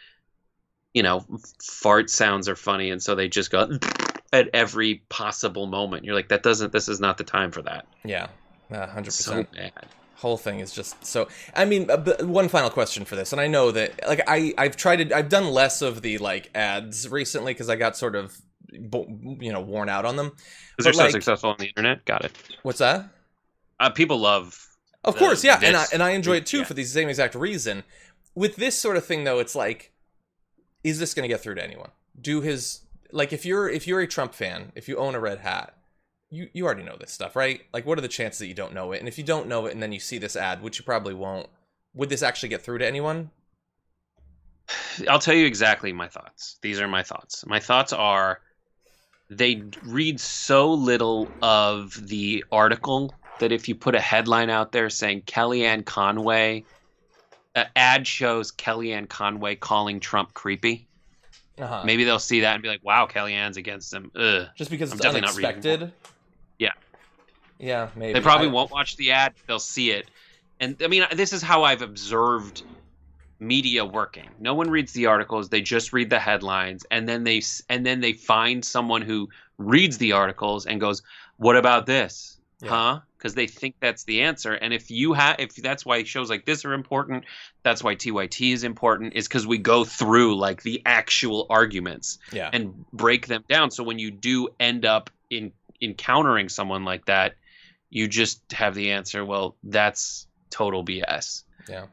fart sounds are funny, and so they just go at every possible moment. You're like, this is not the time for that. Yeah, 100%. So bad. Whole thing is just so. I mean, one final question for this, and I know that I've done less of the ads recently because I got sort of worn out on them. Because they're so successful on the internet. Got it. What's that? People love. Of course, yeah, and I enjoy it too for the same exact reason. With this sort of thing, though, it's like, is this going to get through to anyone? If you're a Trump fan, if you own a red hat, you already know this stuff, right? What are the chances that you don't know it? And if you don't know it and then you see this ad, which you probably won't, would this actually get through to anyone? I'll tell you exactly my thoughts. These are my thoughts. My thoughts are, they read so little of the article that if you put a headline out there saying Kellyanne Conway, ad shows Kellyanne Conway calling Trump creepy, maybe they'll see that and be like, wow, Kellyanne's against him. Ugh. Just because it's unexpected? Yeah. Yeah, maybe. They probably won't watch the ad. They'll see it. And, I mean, this is how I've observed media working. No one reads the articles; they just read the headlines, and then they find someone who reads the articles and goes, "What about this? Huh?" Because they think that's the answer. And if that's why shows like this are important, that's why TYT is important, is because we go through like the actual arguments and break them down. So when you do end up encountering someone like that, you just have the answer. Well, that's total BS. Yeah.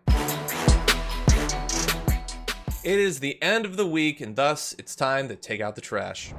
It is the end of the week, and thus it's time to take out the trash.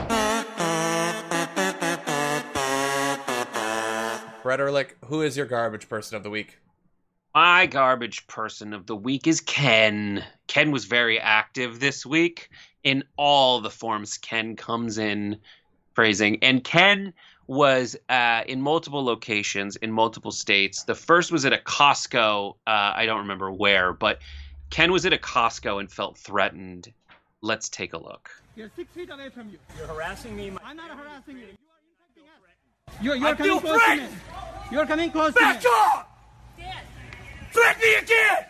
Brett Ehrlich, who is your garbage person of the week? My garbage person of the week is Ken. Ken was very active this week in all the forms Ken comes in phrasing. And Ken was in multiple locations in multiple states. The first was at a Costco. I don't remember where, but Ken was at a Costco and felt threatened. Let's take a look. You're 6 feet away from you. You're harassing me. I'm not harassing you. You're coming close to me. You're coming close to me. Back up! Threaten me again!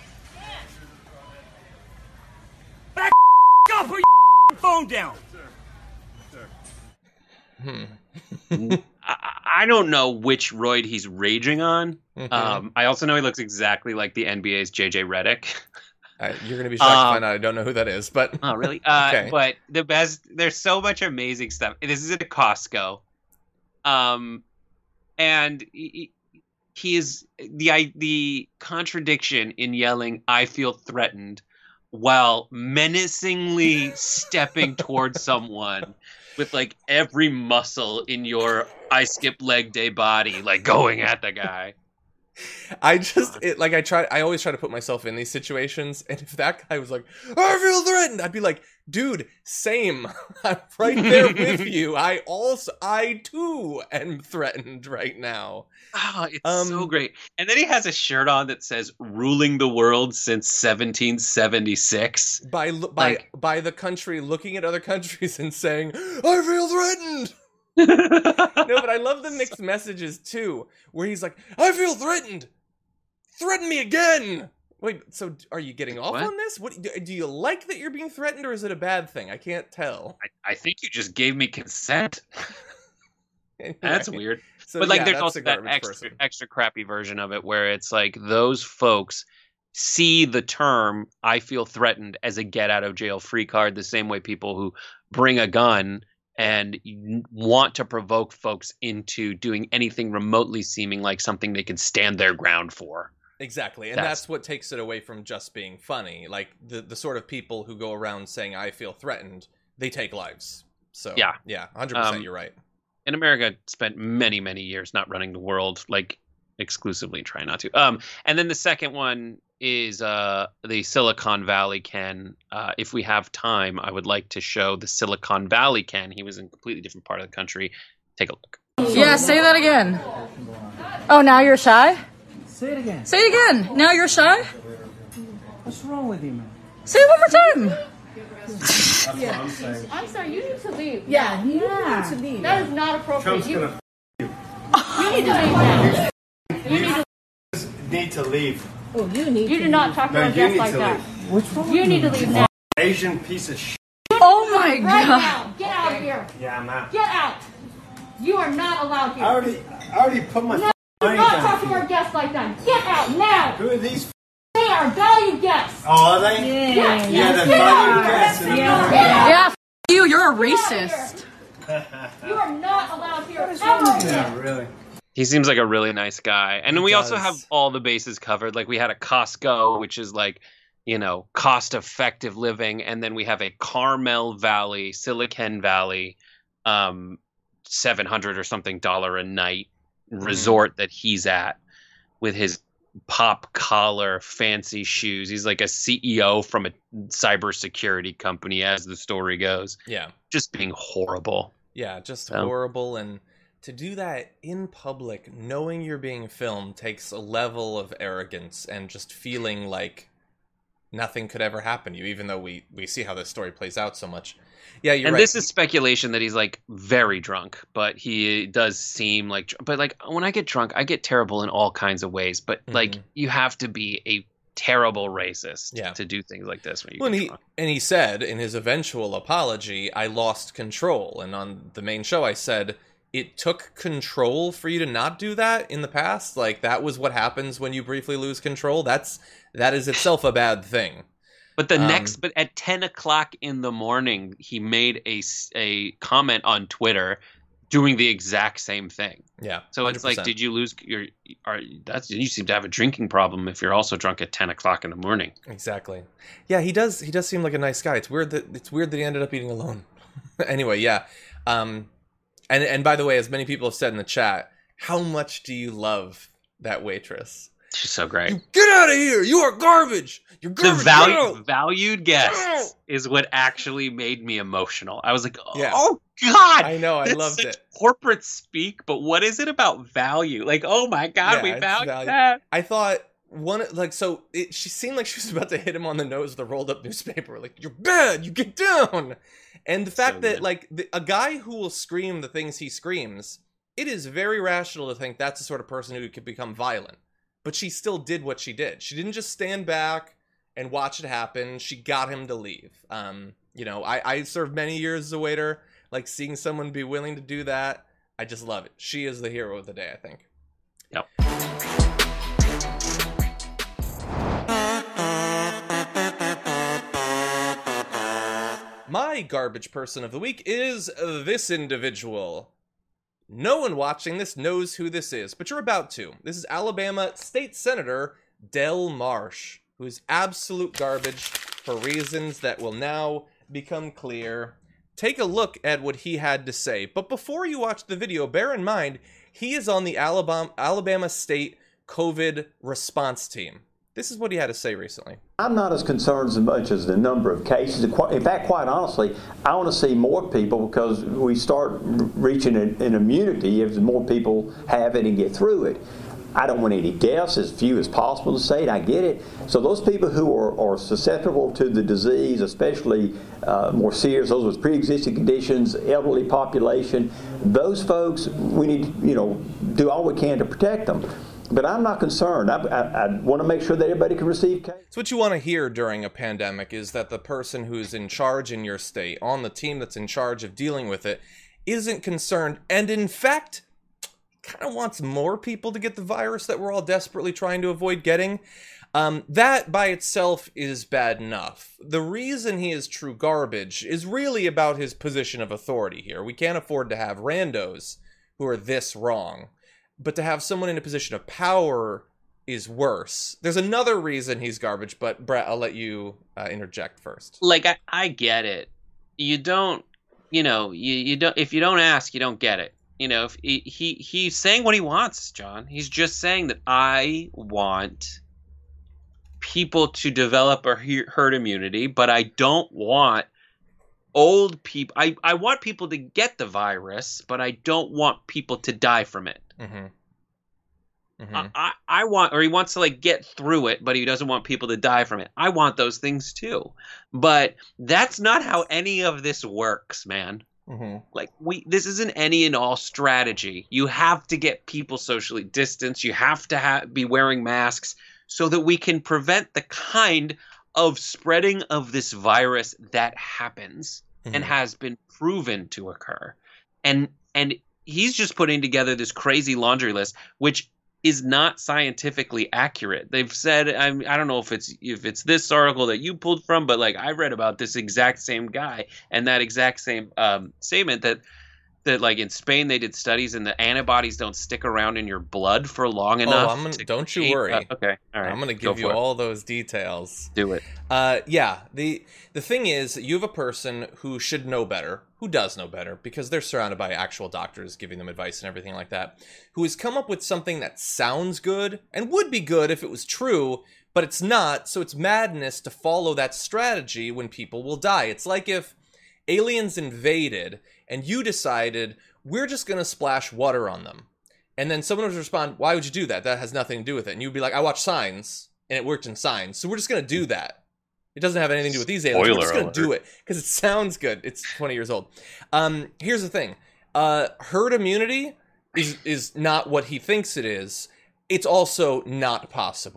Back up, put your phone down. I don't know which roid he's raging on. I also know he looks exactly like the NBA's JJ Redick. You're going to be shocked to find out I don't know who that is. But oh, really? Okay. But the best, there's so much amazing stuff. This is at a Costco. And he is the contradiction in yelling, "I feel threatened," while menacingly stepping towards someone with like every muscle in your I skip leg day body, like going at the guy. I always try to put myself in these situations, and if that guy was like, "I feel threatened," I'd be like, dude, same. I'm right there with you. I too am threatened right now. Oh, it's so great. And then he has a shirt on that says "ruling the world since 1776." By the country looking at other countries and saying, "I feel threatened." No, but I love the mixed messages too, where he's like, "I feel threatened. Threaten me again." Wait, so are you getting off on this? What do you like that you're being threatened, or is it a bad thing? I can't tell. I think you just gave me consent. Anyway, that's weird. So, but like, yeah, there's also that extra crappy version of it where it's like those folks see the term "I feel threatened" as a get out of jail free card, the same way people who bring a gun and want to provoke folks into doing anything remotely seeming like something they can stand their ground for. Exactly, and that's what takes it away from just being funny. Like, the sort of people who go around saying, "I feel threatened," they take lives. So, yeah, 100% you're right. And America spent many, many years not running the world, like, exclusively trying not to. And then the second one is the Silicon Valley Ken. If we have time, I would like to show the Silicon Valley Ken. He was in a completely different part of the country. Take a look. Yeah, say that again. Oh, now you're shy? Say it again. Say it again. Now you're shy? What's wrong with you, man? Say it one more time. That's what I'm saying. I'm sorry, you need to leave. Yeah, you need to leave. That is not appropriate. You need to leave now. You need to leave. Oh, you do not talk to our guests like that. What's wrong? You need to leave now. Asian piece of shit. Oh my God. Right now. Get out of here. Yeah, I'm out. Get out. You are not allowed here. I already put my no, do not talk to our guests like that. Get out now. Who are these? They are value guests. Oh, are they? Yeah, they're value guests. Yeah, you. You're a racist. You are not allowed here ever. Yeah, really. He seems like a really nice guy. And then we also have all the bases covered. Like, we had a Costco, which is like, you know, cost-effective living. And then we have a Carmel Valley, Silicon Valley, $700 or something a night resort that he's at with his pop collar, fancy shoes. He's like a CEO from a cybersecurity company, as the story goes. Yeah. Just being horrible. Yeah, just horrible. And to do that in public, knowing you're being filmed, takes a level of arrogance and just feeling like nothing could ever happen to you, even though we see how this story plays out so much. Yeah, you're right. And this is speculation that he's like very drunk, but he does seem like. But like, when I get drunk, I get terrible in all kinds of ways. But like, you have to be a terrible racist to do things like this. When he said in his eventual apology, I lost control. And on the main show, I said, it took control for you to not do that in the past. Like, that was what happens when you briefly lose control. That is itself a bad thing. But but at 10 o'clock in the morning, he made a comment on Twitter doing the exact same thing. Yeah. So it's 100%. Like, did you lose you seem to have a drinking problem if you're also drunk at 10 o'clock in the morning. Exactly. Yeah, he does seem like a nice guy. It's weird that he ended up eating alone. Anyway, yeah. And by the way, as many people have said in the chat, how much do you love that waitress? She's so great. Get out of here! You are garbage! You're garbage! The valued guests is what actually made me emotional. I was like, oh God! I know, I loved it. Corporate speak, but what is it about value? Like, oh my God, we value that. I thought she seemed like she was about to hit him on the nose with a rolled up newspaper. Like, you're bad, you get down! And the fact that, like, a guy who will scream the things he screams, it is very rational to think that's the sort of person who could become violent. But she still did what she did. She didn't just stand back and watch it happen. She got him to leave. I served many years as a waiter. Like, seeing someone be willing to do that, I just love it. She is the hero of the day, I think. Yep. My garbage person of the week is this individual. No one watching this knows who this is, but you're about to. This is Alabama State Senator Del Marsh, who is absolute garbage for reasons that will now become clear. Take a look at what he had to say. But before you watch the video, bear in mind, he is on the Alabama State COVID response team. This is what he had to say recently. I'm not as concerned as much as the number of cases. In fact, quite honestly, I want to see more people, because we start reaching an immunity if more people have it and get through it. I don't want any deaths, as few as possible to say it. I get it. So those people who are susceptible to the disease, especially more serious, those with pre-existing conditions, elderly population, those folks, we need to, do all we can to protect them. But I'm not concerned. I want to make sure that everybody can receive care. So what you want to hear during a pandemic is that the person who's in charge in your state, on the team that's in charge of dealing with it, isn't concerned, and in fact, kind of wants more people to get the virus that we're all desperately trying to avoid getting. That by itself is bad enough. The reason he is true garbage is really about his position of authority here. We can't afford to have randos who are this wrong. But to have someone in a position of power is worse. There's another reason he's garbage, but Brett, I'll let you interject first. Like, I get it. You don't, you don't, if you don't ask, you don't get it. If he's saying what he wants, John. He's just saying that I want people to develop a herd immunity, but I don't want old people. I want people to get the virus, but I don't want people to die from it. Mm-hmm. Mm-hmm. I want, or he wants to like get through it, but he doesn't want people to die from it. I want those things too, but that's not how any of this works, man. Mm-hmm. Like this isn't any and all strategy. You have to get people socially distanced. You have to be wearing masks so that we can prevent the kind of spreading of this virus that happens and has been proven to occur. And he's just putting together this crazy laundry list, which is not scientifically accurate. They've said, I don't know if it's this article that you pulled from, but like I read about this exact same guy and that exact same statement that like in Spain they did studies and the antibodies don't stick around in your blood for long enough. Don't you worry. Okay, all right. I'm going to give you all those details. Do it. Yeah. The thing is, you have a person who should know better, who does know better, because they're surrounded by actual doctors giving them advice and everything like that, who has come up with something that sounds good and would be good if it was true, but it's not. So it's madness to follow that strategy when people will die. It's like if aliens invaded and you decided, we're just going to splash water on them. And then someone would respond, why would you do that? That has nothing to do with it. And you'd be like, I watched Signs, and it worked in Signs, so we're just going to do that. It doesn't have anything to do with these aliens. We're just going to do it, because it sounds good. It's 20 years old. Here's the thing. Herd immunity is not what he thinks it is. It's also not possible.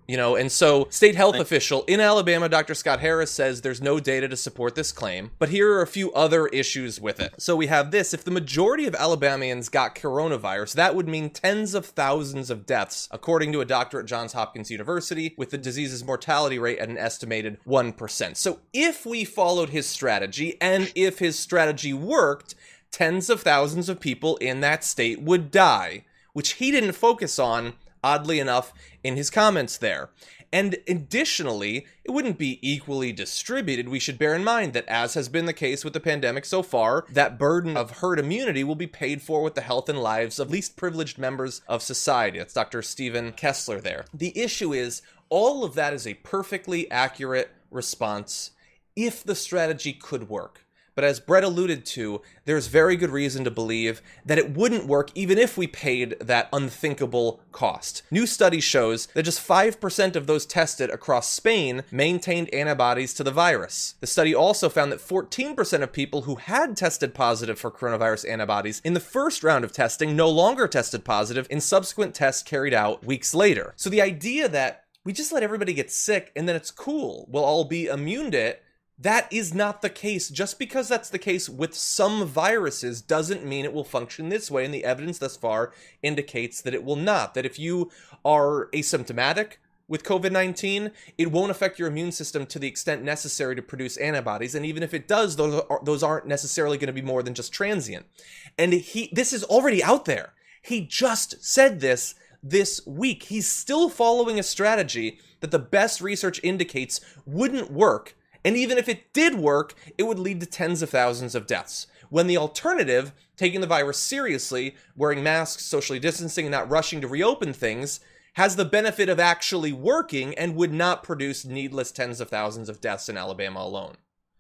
And so state health official in Alabama, Dr. Scott Harris, says there's no data to support this claim, but here are a few other issues with it. So we have this: if the majority of Alabamians got coronavirus, that would mean tens of thousands of deaths, according to a doctor at Johns Hopkins University, with the disease's mortality rate at an estimated 1%. So if we followed his strategy, and if his strategy worked, tens of thousands of people in that state would die, which he didn't focus on, oddly enough, in his comments there. And additionally, it wouldn't be equally distributed. We should bear in mind that, as has been the case with the pandemic so far, that burden of herd immunity will be paid for with the health and lives of least privileged members of society. That's Dr. Stephen Kessler there. The issue is, all of that is a perfectly accurate response if the strategy could work. But as Brett alluded to, there's very good reason to believe that it wouldn't work even if we paid that unthinkable cost. New study shows that just 5% of those tested across Spain maintained antibodies to the virus. The study also found that 14% of people who had tested positive for coronavirus antibodies in the first round of testing no longer tested positive in subsequent tests carried out weeks later. So the idea that we just let everybody get sick and then it's cool, we'll all be immune to it, that is not the case. Just because that's the case with some viruses doesn't mean it will function this way, and the evidence thus far indicates that it will not. That if you are asymptomatic with COVID-19, it won't affect your immune system to the extent necessary to produce antibodies, and even if it does, those aren't necessarily going to be more than just transient. And this is already out there. He just said this week. He's still following a strategy that the best research indicates wouldn't work. And even if it did work, it would lead to tens of thousands of deaths. When the alternative, taking the virus seriously, wearing masks, socially distancing, and not rushing to reopen things, has the benefit of actually working and would not produce needless tens of thousands of deaths in Alabama alone.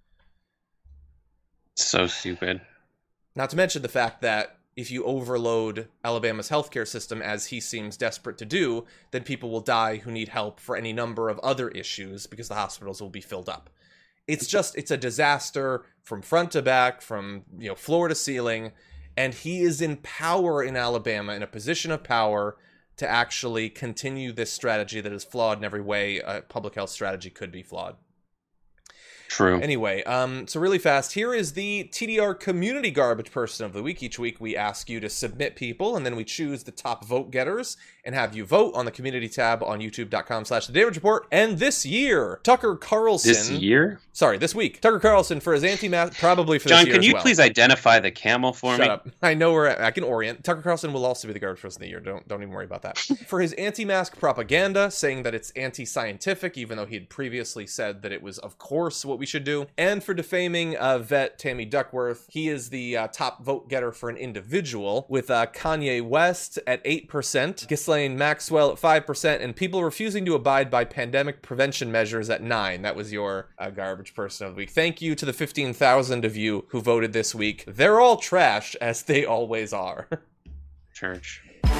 So stupid. Not to mention the fact that if you overload Alabama's healthcare system, as he seems desperate to do, then people will die who need help for any number of other issues because the hospitals will be filled up. It's a disaster from front to back, from floor to ceiling, and he is in power in Alabama, in a position of power to actually continue this strategy that is flawed in every way a public health strategy could be flawed. True. Anyway, so really fast, here is the TDR Community Garbage Person of the Week. Each week we ask you to submit people, and then we choose the top vote getters and have you vote on the community tab on youtube.com/The Damage Report. And this year, Tucker Carlson... This year? Sorry, this week. Tucker Carlson for his anti-mask, probably for John, this year can you as well. please identify the camel for me? Shut up. I know I can orient. Tucker Carlson will also be the Garbage Person of the Year. Don't even worry about that. For his anti-mask propaganda, saying that it's anti-scientific, even though he had previously said that it was, of course, what we should do. And for defaming vet Tammy Duckworth, he is the top vote getter for an individual, with Kanye West at 8%, Ghislaine Maxwell at 5%, and people refusing to abide by pandemic prevention measures at 9%. That was your Garbage Person of the Week. Thank you to the 15,000 of you who voted this week. They're all trash, as they always are. Church.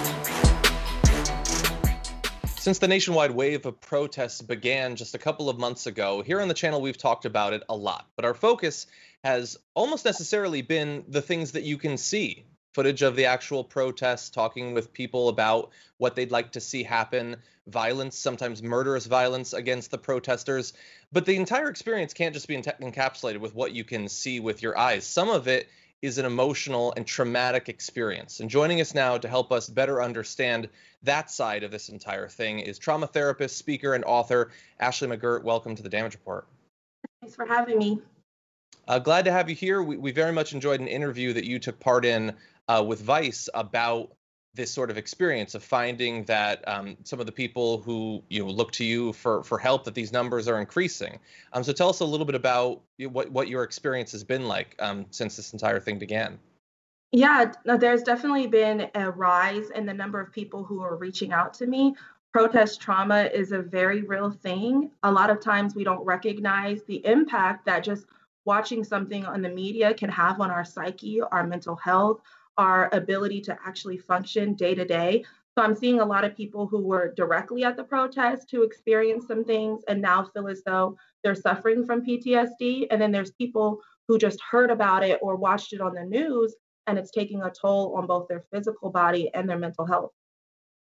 Since the nationwide wave of protests began just a couple of months ago, here on the channel we've talked about it a lot, but our focus has almost necessarily been the things that you can see. Footage of the actual protests, talking with people about what they'd like to see happen, violence, sometimes murderous violence against the protesters. But the entire experience can't just be encapsulated with what you can see with your eyes. Some of it is an emotional and traumatic experience. And joining us now to help us better understand that side of this entire thing is trauma therapist, speaker, and author Ashley McGirt. Welcome to The Damage Report. Thanks for having me. Glad to have you here. We very much enjoyed an interview that you took part in with Vice about this sort of experience of finding that some of the people who look to you for help, that these numbers are increasing. So tell us a little bit about what your experience has been like since this entire thing began. Yeah, there's definitely been a rise in the number of people who are reaching out to me. Protest trauma is a very real thing. A lot of times we don't recognize the impact that just watching something on the media can have on our psyche, our mental health, our ability to actually function day to day. So I'm seeing a lot of people who were directly at the protest who experienced some things and now feel as though they're suffering from PTSD. And then there's people who just heard about it or watched it on the news, and it's taking a toll on both their physical body and their mental health.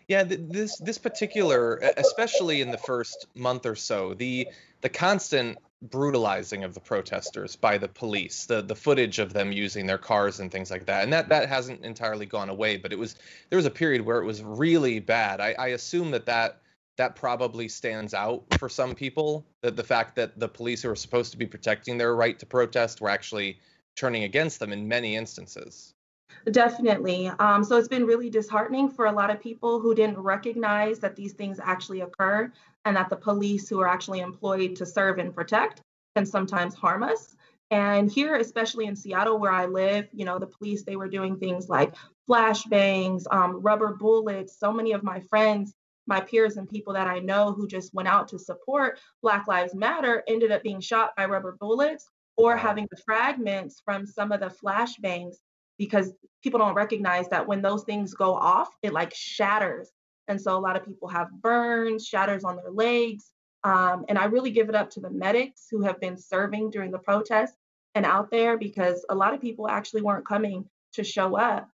Yeah, this particular, especially in the first month or so, the constant brutalizing of the protesters by the police, the footage of them using their cars and things like that, and that hasn't entirely gone away. But there was a period where it was really bad. I assume that probably stands out for some people, that the fact that the police who are supposed to be protecting their right to protest were actually turning against them in many instances. Definitely. So it's been really disheartening for a lot of people who didn't recognize that these things actually occur and that the police who are actually employed to serve and protect can sometimes harm us. And here, especially in Seattle, where I live, the police, they were doing things like flashbangs, rubber bullets. So many of my friends, my peers, and people that I know who just went out to support Black Lives Matter ended up being shot by rubber bullets or having the fragments from some of the flashbangs because people don't recognize that when those things go off, it like shatters. And so a lot of people have burns, shatters on their legs. And I really give it up to the medics who have been serving during the protest and out there because a lot of people actually weren't coming to show up.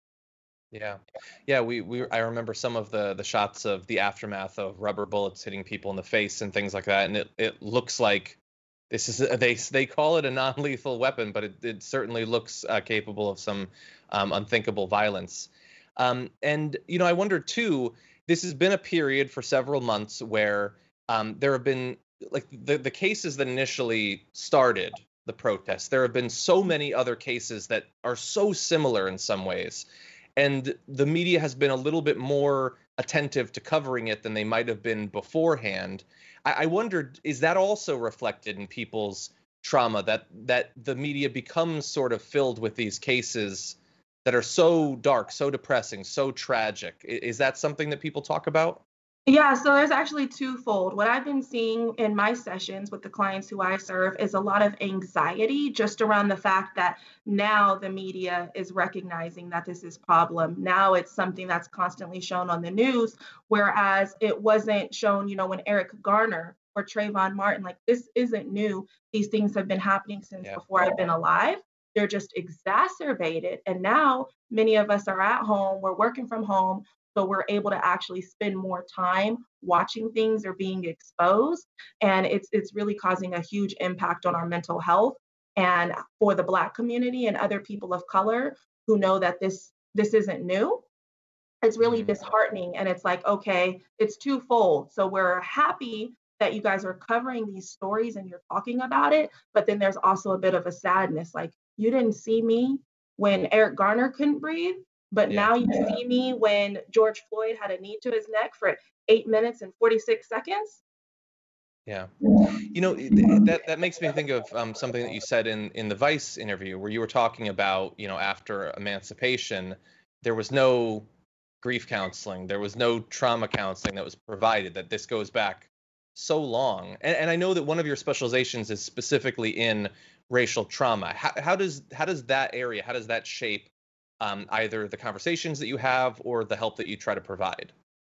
Yeah, yeah. I remember some of the shots of the aftermath of rubber bullets hitting people in the face and things like that, and it looks like this is they call it a non-lethal weapon, but it certainly looks capable of some unthinkable violence. And I wonder too. This has been a period for several months where there have been like the cases that initially started the protests. There have been so many other cases that are so similar in some ways, and the media has been a little bit more attentive to covering it than they might have been beforehand. I wondered, is that also reflected in people's trauma, that the media becomes sort of filled with these cases that are so dark, so depressing, so tragic? Is that something that people talk about? Yeah, so there's actually twofold. What I've been seeing in my sessions with the clients who I serve is a lot of anxiety just around the fact that now the media is recognizing that this is a problem. Now it's something that's constantly shown on the news, whereas it wasn't shown, when Eric Garner or Trayvon Martin, like this isn't new. These things have been happening since before I've been alive. They're just exacerbated. And now many of us are at home, we're working from home. So we're able to actually spend more time watching things or being exposed. And it's really causing a huge impact on our mental health. And for the Black community and other people of color who know that this isn't new, it's really disheartening. And it's like, okay, it's twofold. So we're happy that you guys are covering these stories and you're talking about it. But then there's also a bit of a sadness, like you didn't see me when Eric Garner couldn't breathe. But now you see me when George Floyd had a knee to his neck for 8 minutes and 46 seconds. Yeah. That makes me think of something that you said in the Vice interview where you were talking about, after emancipation, there was no grief counseling, there was no trauma counseling that was provided, that this goes back so long. And I know that one of your specializations is specifically in racial trauma. How does that area, how does that shape either the conversations that you have or the help that you try to provide?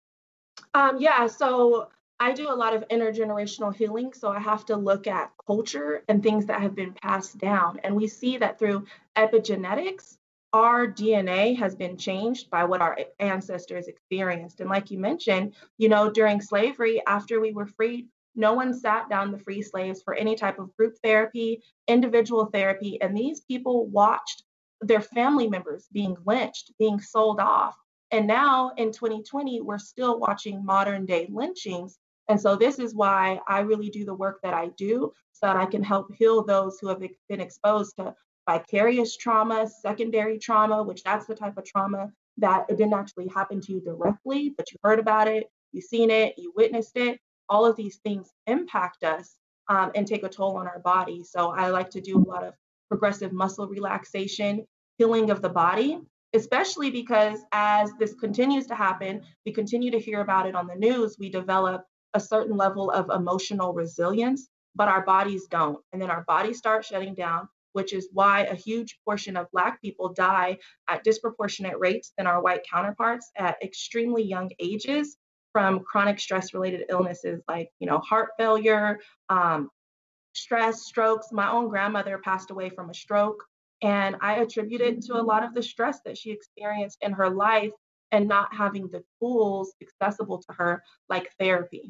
So I do a lot of intergenerational healing. So I have to look at culture and things that have been passed down. And we see that through epigenetics, our DNA has been changed by what our ancestors experienced. And like you mentioned, during slavery, after we were freed, no one sat down the free slaves for any type of group therapy, individual therapy. And these people watched their family members being lynched, being sold off. And now in 2020, we're still watching modern day lynchings. And so this is why I really do the work that I do so that I can help heal those who have been exposed to vicarious trauma, secondary trauma, which that's the type of trauma that it didn't actually happen to you directly, but you heard about it, you've seen it, you witnessed it. All of these things impact us and take a toll on our body. So I like to do a lot of progressive muscle relaxation, healing of the body, especially because as this continues to happen, we continue to hear about it on the news, we develop a certain level of emotional resilience, but our bodies don't. And then our bodies start shutting down, which is why a huge portion of Black people die at disproportionate rates than our white counterparts at extremely young ages from chronic stress-related illnesses like, heart failure, stress, strokes. My own grandmother passed away from a stroke, and I attribute it to a lot of the stress that she experienced in her life and not having the tools accessible to her, like therapy.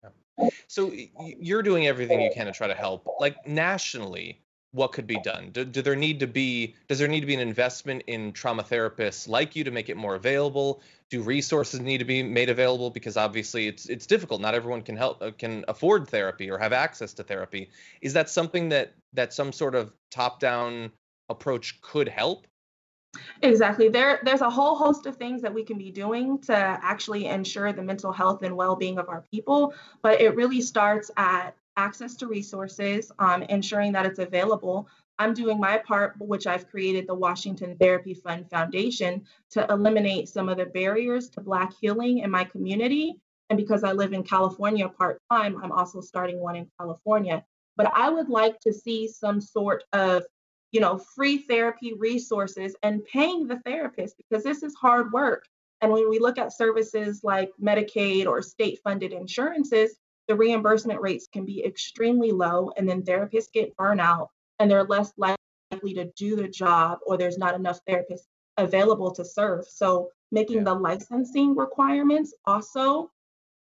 So you're doing everything you can to try to help. Like nationally, what could be done? Does there need to be an investment in trauma therapists like you to make it more available? Do resources need to be made available? Because obviously it's difficult. Not everyone can afford therapy or have access to therapy. Is that something that some sort of top-down approach could help? Exactly. There's a whole host of things that we can be doing to actually ensure the mental health and well-being of our people, but it really starts at access to resources, ensuring that it's available. I'm doing my part, which I've created the Washington Therapy Fund Foundation to eliminate some of the barriers to Black healing in my community. And because I live in California part-time, I'm also starting one in California. But I would like to see some sort of free therapy resources and paying the therapist, because this is hard work. And when we look at services like Medicaid or state-funded insurances, the reimbursement rates can be extremely low, and then therapists get burnout and they're less likely to do the job, or there's not enough therapists available to serve. So making the licensing requirements also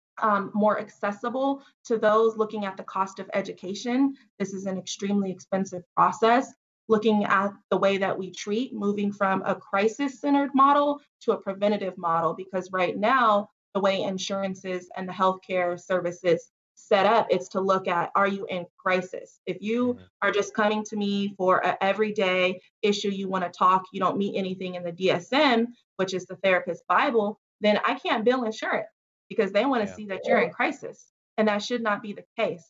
more accessible to those looking at the cost of education. This is an extremely expensive process. Looking at the way that we treat, moving from a crisis-centered model to a preventative model, because right now, the way insurances and the healthcare services set up, it's to look at, are you in crisis? If you are just coming to me for an everyday issue, you want to talk, you don't meet anything in the DSM, which is the therapist Bible, then I can't bill insurance because they want to see that you're in crisis. And that should not be the case.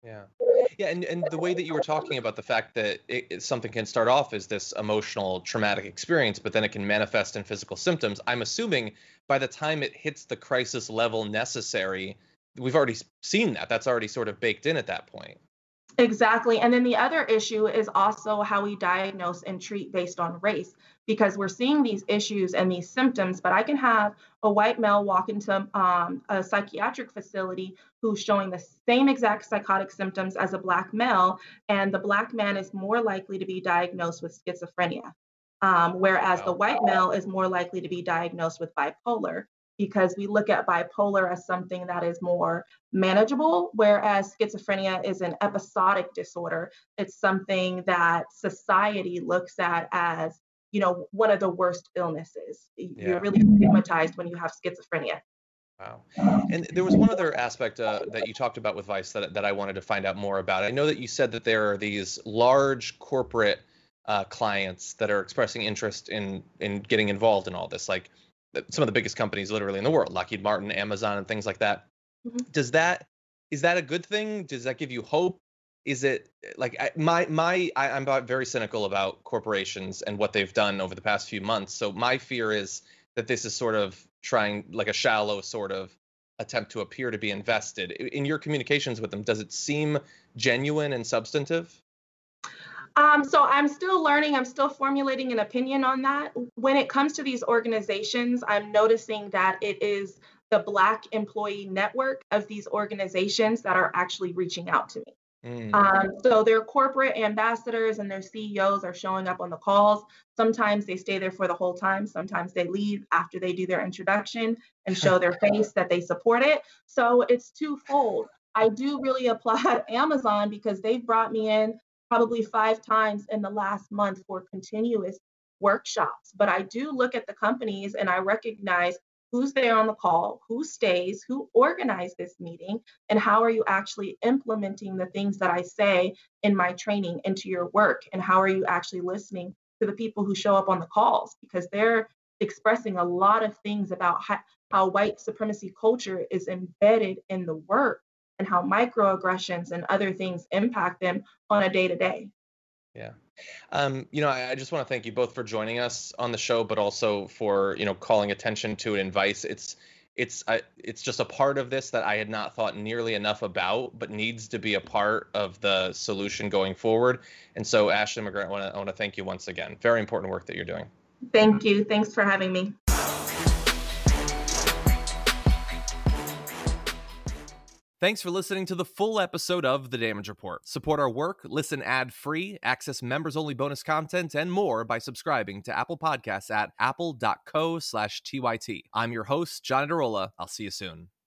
Yeah, and the way that you were talking about the fact that something can start off as this emotional, traumatic experience, but then it can manifest in physical symptoms. I'm assuming by the time it hits the crisis level necessary, we've already seen that. That's already sort of baked in at that point. Exactly. And then the other issue is also how we diagnose and treat based on race, because we're seeing these issues and these symptoms, but I can have a white male walk into a psychiatric facility who's showing the same exact psychotic symptoms as a Black male, and the Black man is more likely to be diagnosed with schizophrenia, whereas the white male is more likely to be diagnosed with bipolar, because we look at bipolar as something that is more manageable, whereas schizophrenia is an episodic disorder. It's something that society looks at as, one of the worst illnesses. You're really stigmatized when you have schizophrenia. Wow. And there was one other aspect that you talked about with Vice that I wanted to find out more about. I know that you said that there are these large corporate clients that are expressing interest in getting involved in all this, like some of the biggest companies literally in the world, Lockheed Martin, Amazon, and things like that. Mm-hmm. Is that a good thing? Does that give you hope? Is it like I'm very cynical about corporations and what they've done over the past few months. So my fear is that this is sort of trying like a shallow sort of attempt to appear to be invested. In your communications with them, does it seem genuine and substantive? So I'm still learning. I'm still formulating an opinion on that. When it comes to these organizations, I'm noticing that it is the Black employee network of these organizations that are actually reaching out to me. So their corporate ambassadors and their CEOs are showing up on the calls. Sometimes they stay there for the whole time. Sometimes they leave after they do their introduction and show their face that they support it. So it's twofold. I do really applaud Amazon because they've brought me in probably 5 times in the last month for continuous workshops. But I do look at the companies and I recognize who's there on the call, who stays, who organized this meeting, and how are you actually implementing the things that I say in my training into your work, and how are you actually listening to the people who show up on the calls, because they're expressing a lot of things about how white supremacy culture is embedded in the work and how microaggressions and other things impact them on a day-to-day. Yeah. I just want to thank you both for joining us on the show, but also for, calling attention to it in Vice. It's just a part of this that I had not thought nearly enough about, but needs to be a part of the solution going forward. And so, Ashley McGrath, I want to thank you once again. Very important work that you're doing. Thank you. Thanks for having me. Thanks for listening to the full episode of The Damage Report. Support our work, listen ad-free, access members-only bonus content, and more by subscribing to Apple Podcasts at apple.co/TYT. I'm your host, John Adarola. I'll see you soon.